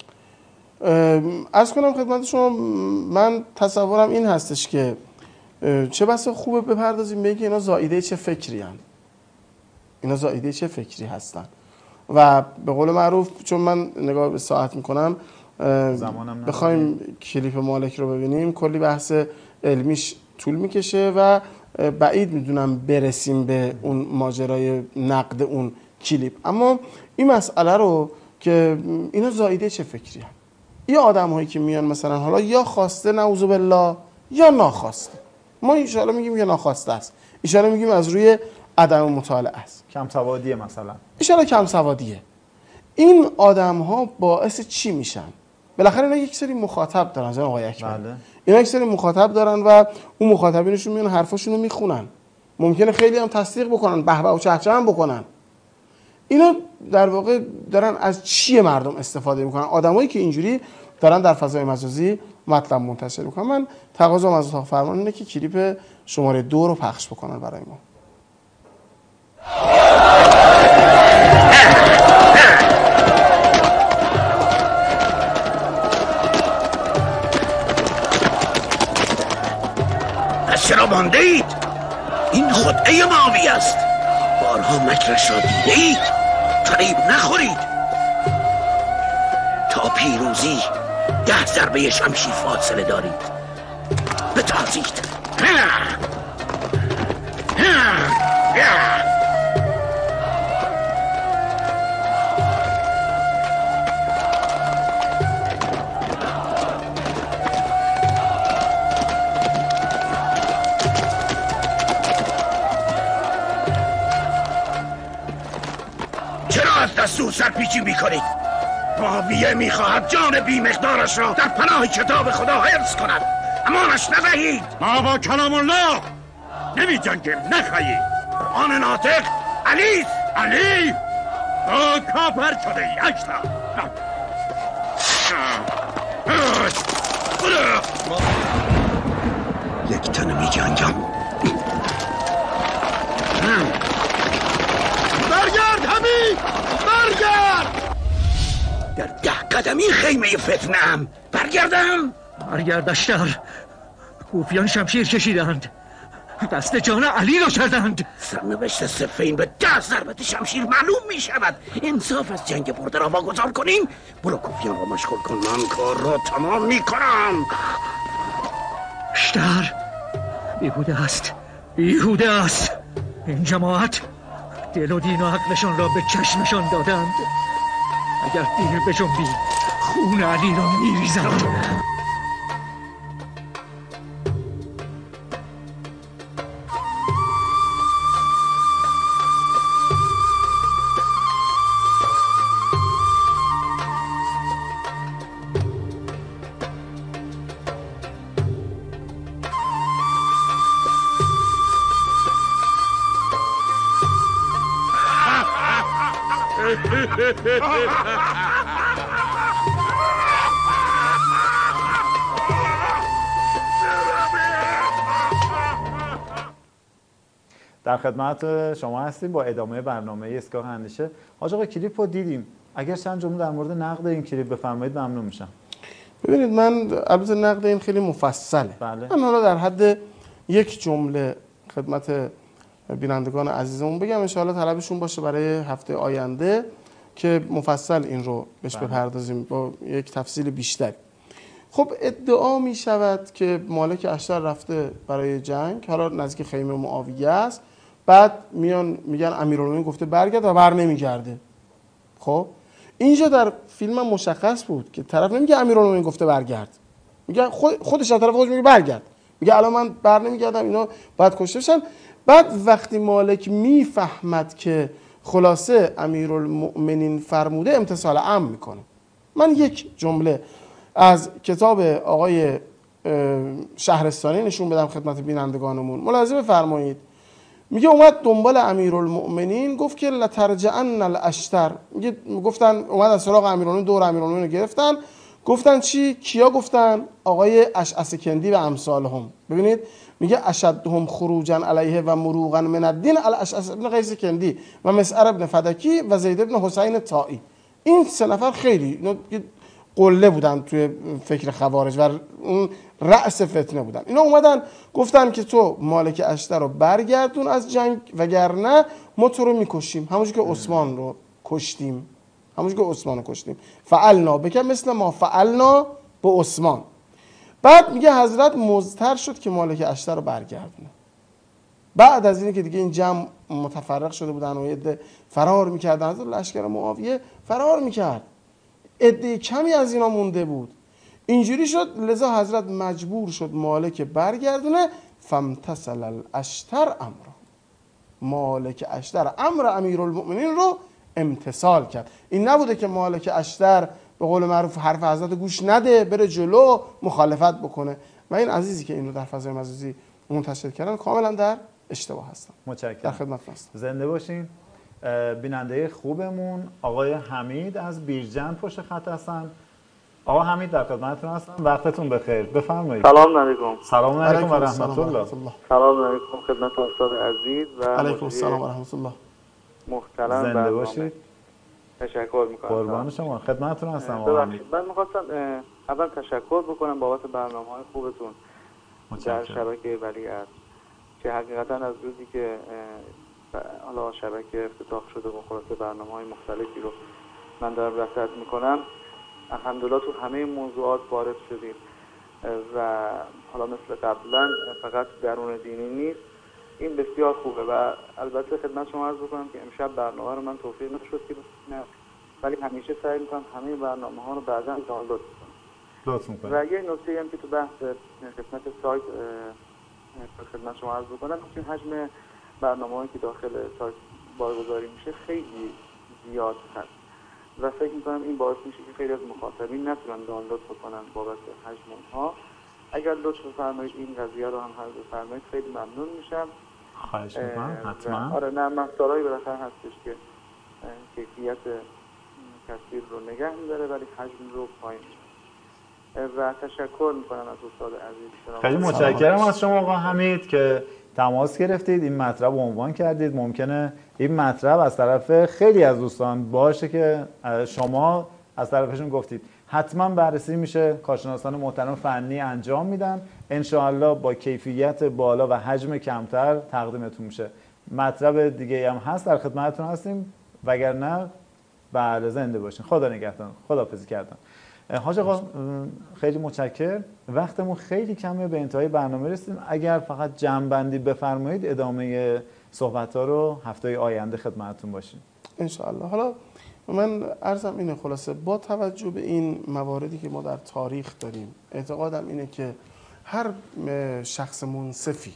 عرض کنم خدمت شما، من تصورم این هستش که چه بسا خوبه بپردازیم به اینکه اینا زائیده چه فکری هن. اینا زائیده چه فکری هستن؟ و به قول معروف چون من نگاه به ساعت میکنم بخوایم کلیپ مالک رو ببینیم کلی بحث علمیش طول میکشه و بعید میدونم برسیم به اون ماجرای نقد اون کلیپ. اما این مسئله رو که اینا زائیده چه فکری هم؟ یا آدم هایی که میان مثلا حالا یا خواسته نعوذ بالله یا ناخواسته، ما ان میگیم یا ناخواسته است، ان میگیم از روی عدم مطالعه است، کم سوادیه مثلا، ان کم سوادیه. این آدم ها باعث چی میشن؟ بالاخره اینا یک سری مخاطب دارن جناب آقای اکبر. بله. اینا یک سری مخاطب دارن و اون مخاطبینشون میان حرفاشون رو میخونن، ممکنه خیلی هم تصدیق بکنن، به به و چهچه هم بکنن. اینا در واقع دارن از چیه مردم استفاده میکنن؟ آدمایی که اینجوری دارن در فضای مجازی مطلب منتشر میکنن. من تقاضام از اتاق فرمان اینه که کلیپ شماره دو رو پخش بکنن برای ما. از چرا مانده اید؟ این خدعه معاوی است. بارها مکرش را دیده اید؟ فریب نخورید. تا پیروزی ده ضربه شمشیر فاصله دارید. بتازید. چرا از دستور سرپیچی میکنید؟ معاویه میخواهد جان بی مقدارش را در پناه کتاب خدا حفظ کند. امانش ندهید. ما با کلام الله نمی جنگیم، نخواهید. آن ناطق علی است. علی با کافر شده ای اکتا. یک تن می جنگم. برگرد حمید، برگرد. در ده قدمی خیمه فتنه‌ام. برگردم. برگرد اشتر. کوفیان شمشیر کشیدند، دست جان علی را کردند. سرنوشت صفین به ده ضربت شمشیر معلوم می شود. انصاف از جنگ برده را واگذار کنیم. برو کوفیان را مشغول کن، من کار را تمام می کنم. اشتر بیهوده است، بیهوده است. این جماعت دل و دین و عقلشان را به چشمشان دادند. اگر دیر بجنبی خون علی را می ریزند. در خدمت شما هستیم با ادامه برنامه اسکاق اندیشه. حاج آقا کلیپ رو دیدیم، اگر چند جمله در مورد نقد این کلیپ بفرمایید ممنون میشم. ببینید من البته نقد این خیلی مفصله. بله. من حالا در حد یک جمله خدمت بینندگان عزیزمون بگم، ان شاءالله طلبشون باشه برای هفته آینده که مفصل این رو بهش بله. بپردازیم با یک تفصیل بیشتری. خب ادعا می شود که مالک اشتر رفته برای جنگ، حالا نزدیک خیمه معاویه است، بعد میان میگن امیرالمومنین گفته برگرد و بر نمیگرده. خب اینجا در فیلم مشخص بود که طرف نمیگه امیرالمومنین گفته برگرد، میگه خود خودش از طرف خودش میگه برگرد، میگه الان من بر نمیگردم، اینا باید کشته بشن. بعد وقتی مالک میفهمد که خلاصه امیرالمومنین فرموده، امتثال امر میکنه. من یک جمله از کتاب آقای شهرستانی نشون بدم خدمت بینندگانمون، ملاحظه بفرمایید. میگه اومد دنبال امیرالمؤمنین، گفت که لترجعن الاشتر. میگه گفتن اومد از سراغ امیرالمؤمنین، دور امیرالمؤمنین رو گرفتن. گفتن چی؟ کیا گفتن؟ آقای اشعث کندی و امثالهم. ببینید میگه اشدهم خروجا علیه و مروغا من الدین الاشعث ابن قیس کندی و مسعر ابن فدکی و زید ابن حسین طائی. این سه نفر خیلی قله بودن توی فکر خوارج و اون رأس فتنه بودن. اینا اومدن گفتن که تو مالک اشتر رو برگردون از جنگ وگرنه ما تو رو میکشیم، همونجور که عثمان رو کشتیم، همونجور که عثمان رو کشتیم. فعلنا بکن مثل ما فعلنا به عثمان. بعد میگه حضرت مضطر شد که مالک اشتر رو برگردونه. بعد از اینه که دیگه این جمع متفرق شده بودن و عده فرار میکردن، حضرت لشکر معاویه فرار میکرد، عده کمی از اینا مونده بود. اینجوری شد لذا حضرت مجبور شد مالک برگردونه. فامتثل الاشتر امره، مالک اشتر امر امیرالمؤمنین رو امتثال کرد. این نبوده که مالک اشتر به قول معروف حرف حضرت گوش نده، بره جلو مخالفت بکنه. و این عزیزی که اینو در فضای مجازی منتشر کردن کاملا در اشتباه هستن. متشکرم. در خدمت هستم. زنده باشین. بیننده خوبمون آقای حمید از بیرجند پشت خط هستن. آقا حمید در خدمتتون هستم، وقتتون بخیر، بفرمایید. سلام علیکم. سلام علیکم و رحمت الله. سلام علیکم خدمت استاد عزیز و علیکم السلام و رحمت الله. محترم زنده باشید. تشکر میکنم. قربان شما، خدمتتون هستم آقا حمید. من می‌خواستم اول تشکر بکنم بابت برنامه‌های خوبتون در شبکه ولیعصر که حقیقتا از روزی که حالا شبکه افتتاح شده و خلاصه برنامه‌های مختلفی رو من دارم رصد میکنم، الحمدلله تو همه موضوعات وارد شدیم و حالا مثل قبلا فقط درون دینی نیست. این بسیار خوبه و البته خدمت شما عرض بکنم که امشب برنامه رو من توفیق نشد که ببینم، ولی همیشه سعی میکنم همه برنامه ها رو بعداً دانلود کنم. و یه نکته هم که تو بحث خدمت سایت خدمت شما عرض بکنم، چون حجم برنامه‌هایی که داخل سایت بارگذاری میشه خیلی زیاد هست و فکر میکنم این باعث میشه که خیلی از مخاطبین نتونن دانلود بکنن بابت حجم اونها. اگر لطف بفرمایید این قضیه رو هم حل بفرمایید خیلی ممنون میشم. خواهش میکنم حتما. آره نه مسائلی بالاخره هستش که کیفیت تصویر رو نگه میداره ولی حجم رو پایین میبره و تشکر میکنم از استاد عزیز. خیلی متشکرم از شما آقا حمید که تماس گرفتید، این مطلب رو عنوان کردید. ممکنه این مطلب از طرف خیلی از دوستان باشه که شما از طرفشون گفتید. حتما بررسی میشه، کارشناسان محترم فنی انجام میدن، انشاءالله با کیفیت بالا و حجم کمتر تقدیمتون میشه. مطلب دیگه هم هست در خدمتتون هستیم، وگرنه بله زنده باشین. خدا نگهدار. خداحافظی کردم. حاج آقا خیلی متشکرم. وقتمون خیلی کمه، به انتهای برنامه رسیدیم. اگر فقط جمع‌بندی بفرمایید ادامه صحبت‌ها رو هفته آینده خدمتتون باشیم ان شاء الله. حالا من عرضم اینه، خلاصه با توجه به این مواردی که ما در تاریخ داریم، اعتقادم اینه که هر شخص منصفی،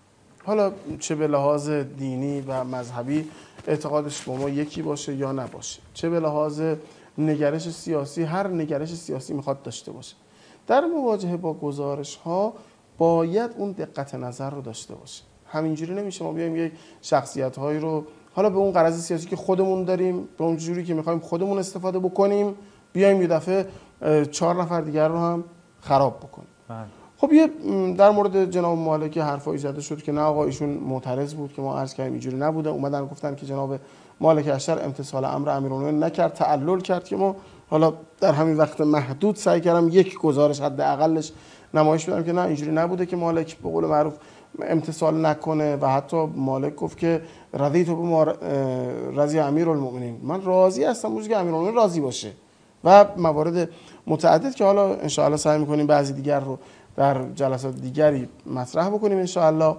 حالا چه به لحاظ دینی و مذهبی اعتقادش با ما یکی باشه یا نباشه، چه به لحاظ نگرش سیاسی، هر نگرش سیاسی میخواد داشته باشه، در مواجهه با گزارش ها باید اون دقت نظر رو داشته باشه. همینجوری نمیشه ما بیایم یک شخصیت هایی رو حالا به اون غرض سیاسی که خودمون داریم، به اون جوری که میخوایم خودمون استفاده بکنیم، بیایم یه دفعه چهار نفر دیگر رو هم خراب بکنیم. خب یه در مورد جناب مالک حرفایی زده شد که نه آقا ایشون معترض بود که ما عرض کردیم اینجوری نبوده. اومدن گفتن که جناب مالک اشتر امتثال امر امیرالمومنین نکرد، تعلل کرد که ما حالا در همین وقت محدود سعی کردم یک گزارش حداقلش نمایش بدم که نه اینجوری نبوده که مالک به قول معروف امتثال نکنه و حتی مالک گفت که رضیت بما رضی امیرالمومنین، من راضی هستم اونجوری که امیرالمومنین راضی باشه و موارد متعدد که حالا ان شاء الله سعی می‌کنیم بعضی دیگر رو در جلسات دیگری مطرح بکنیم ان شاء الله.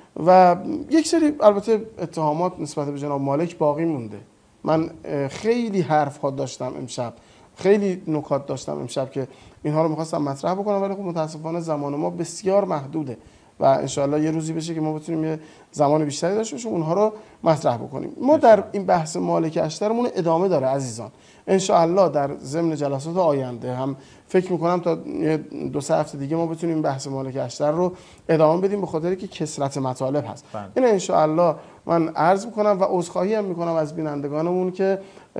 و یک سری البته اتهامات نسبت به جناب مالک باقی مونده. من خیلی حرف ها داشتم امشب، خیلی نکات داشتم امشب که اینها رو می‌خواستم مطرح بکنم، ولی خب متاسفانه زمان ما بسیار محدوده و ان شاء الله یه روزی بشه که ما بتونیم یه زمان بیشتری داشته باشیم اونها رو مطرح بکنیم. ما در این بحث مالک اشترمون ادامه داره عزیزان. ان شاء الله در ضمن جلسات آینده هم فکر می‌کنم تا دو سه هفته دیگه ما بتونیم بحث مالک اشتر رو ادامه بدیم، به خاطر که کثرت مطالب هست. این ان شاء الله من عرض می‌کنم و عذرخواهی هم می‌کنم از بینندگانمون که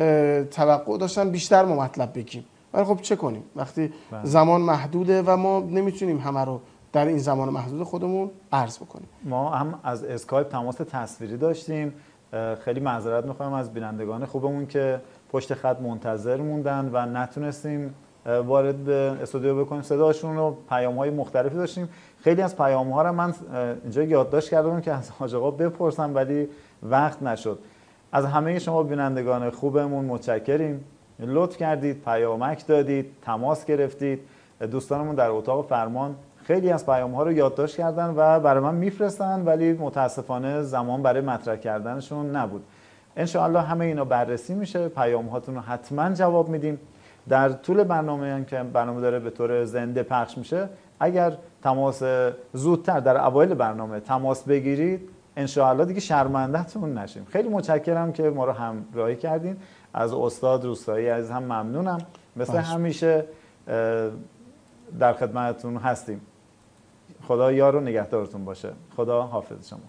توقع داشتن بیشتر ما مطلب بگیم، ولی خب چه کنیم وقتی بله. زمان محدوده و ما نمیتونیم همه رو در این زمان محدود خودمون عرض بکنیم. ما هم از اسکایپ تماس تصویری داشتیم. خیلی معذرت میخوایم از بینندگان خوبمون که پشت خط منتظر موندن و نتونستیم وارد به استودیو بکنیم صداشون رو، پیام‌های مختلفی داشتیم. خیلی از پیام‌ها رو من اینجا یادداشت کردم که از حاج آقا بپرسم ولی وقت نشد. از همه شما بینندگان خوبمون متشکریم، لطف کردید، پیامک دادید، تماس گرفتید. دوستانمون در اتاق فرمان خیلی از پیام‌ها رو یادداشت کردن و برای من میفرستن ولی متاسفانه زمان برای مطرح کردنشون نبود. انشاءالله همه اینا بررسی میشه، پیام‌هاتون رو حتما جواب میدیم. در طول برنامه هم که برنامه داره به طور زنده پخش میشه، اگر تماس زودتر در اوایل برنامه تماس بگیرید انشاءالله دیگه شرمنده‌تون نشیم. خیلی متشکرم که ما رو همراهی کردین. از استاد روستایی عزیز هم ممنونم. مثل باش. همیشه در خدمتتون هستیم. خدا یار و نگهدارتون باشه. خدا حافظ شما.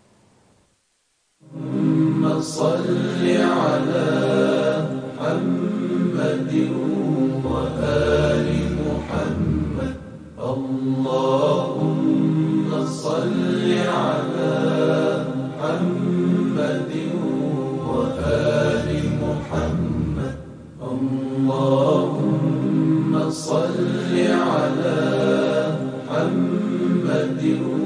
اللهم صل علی محمد و آل محمد. اللهم صل علی محمد و آل محمد. اللهم صل علی محمد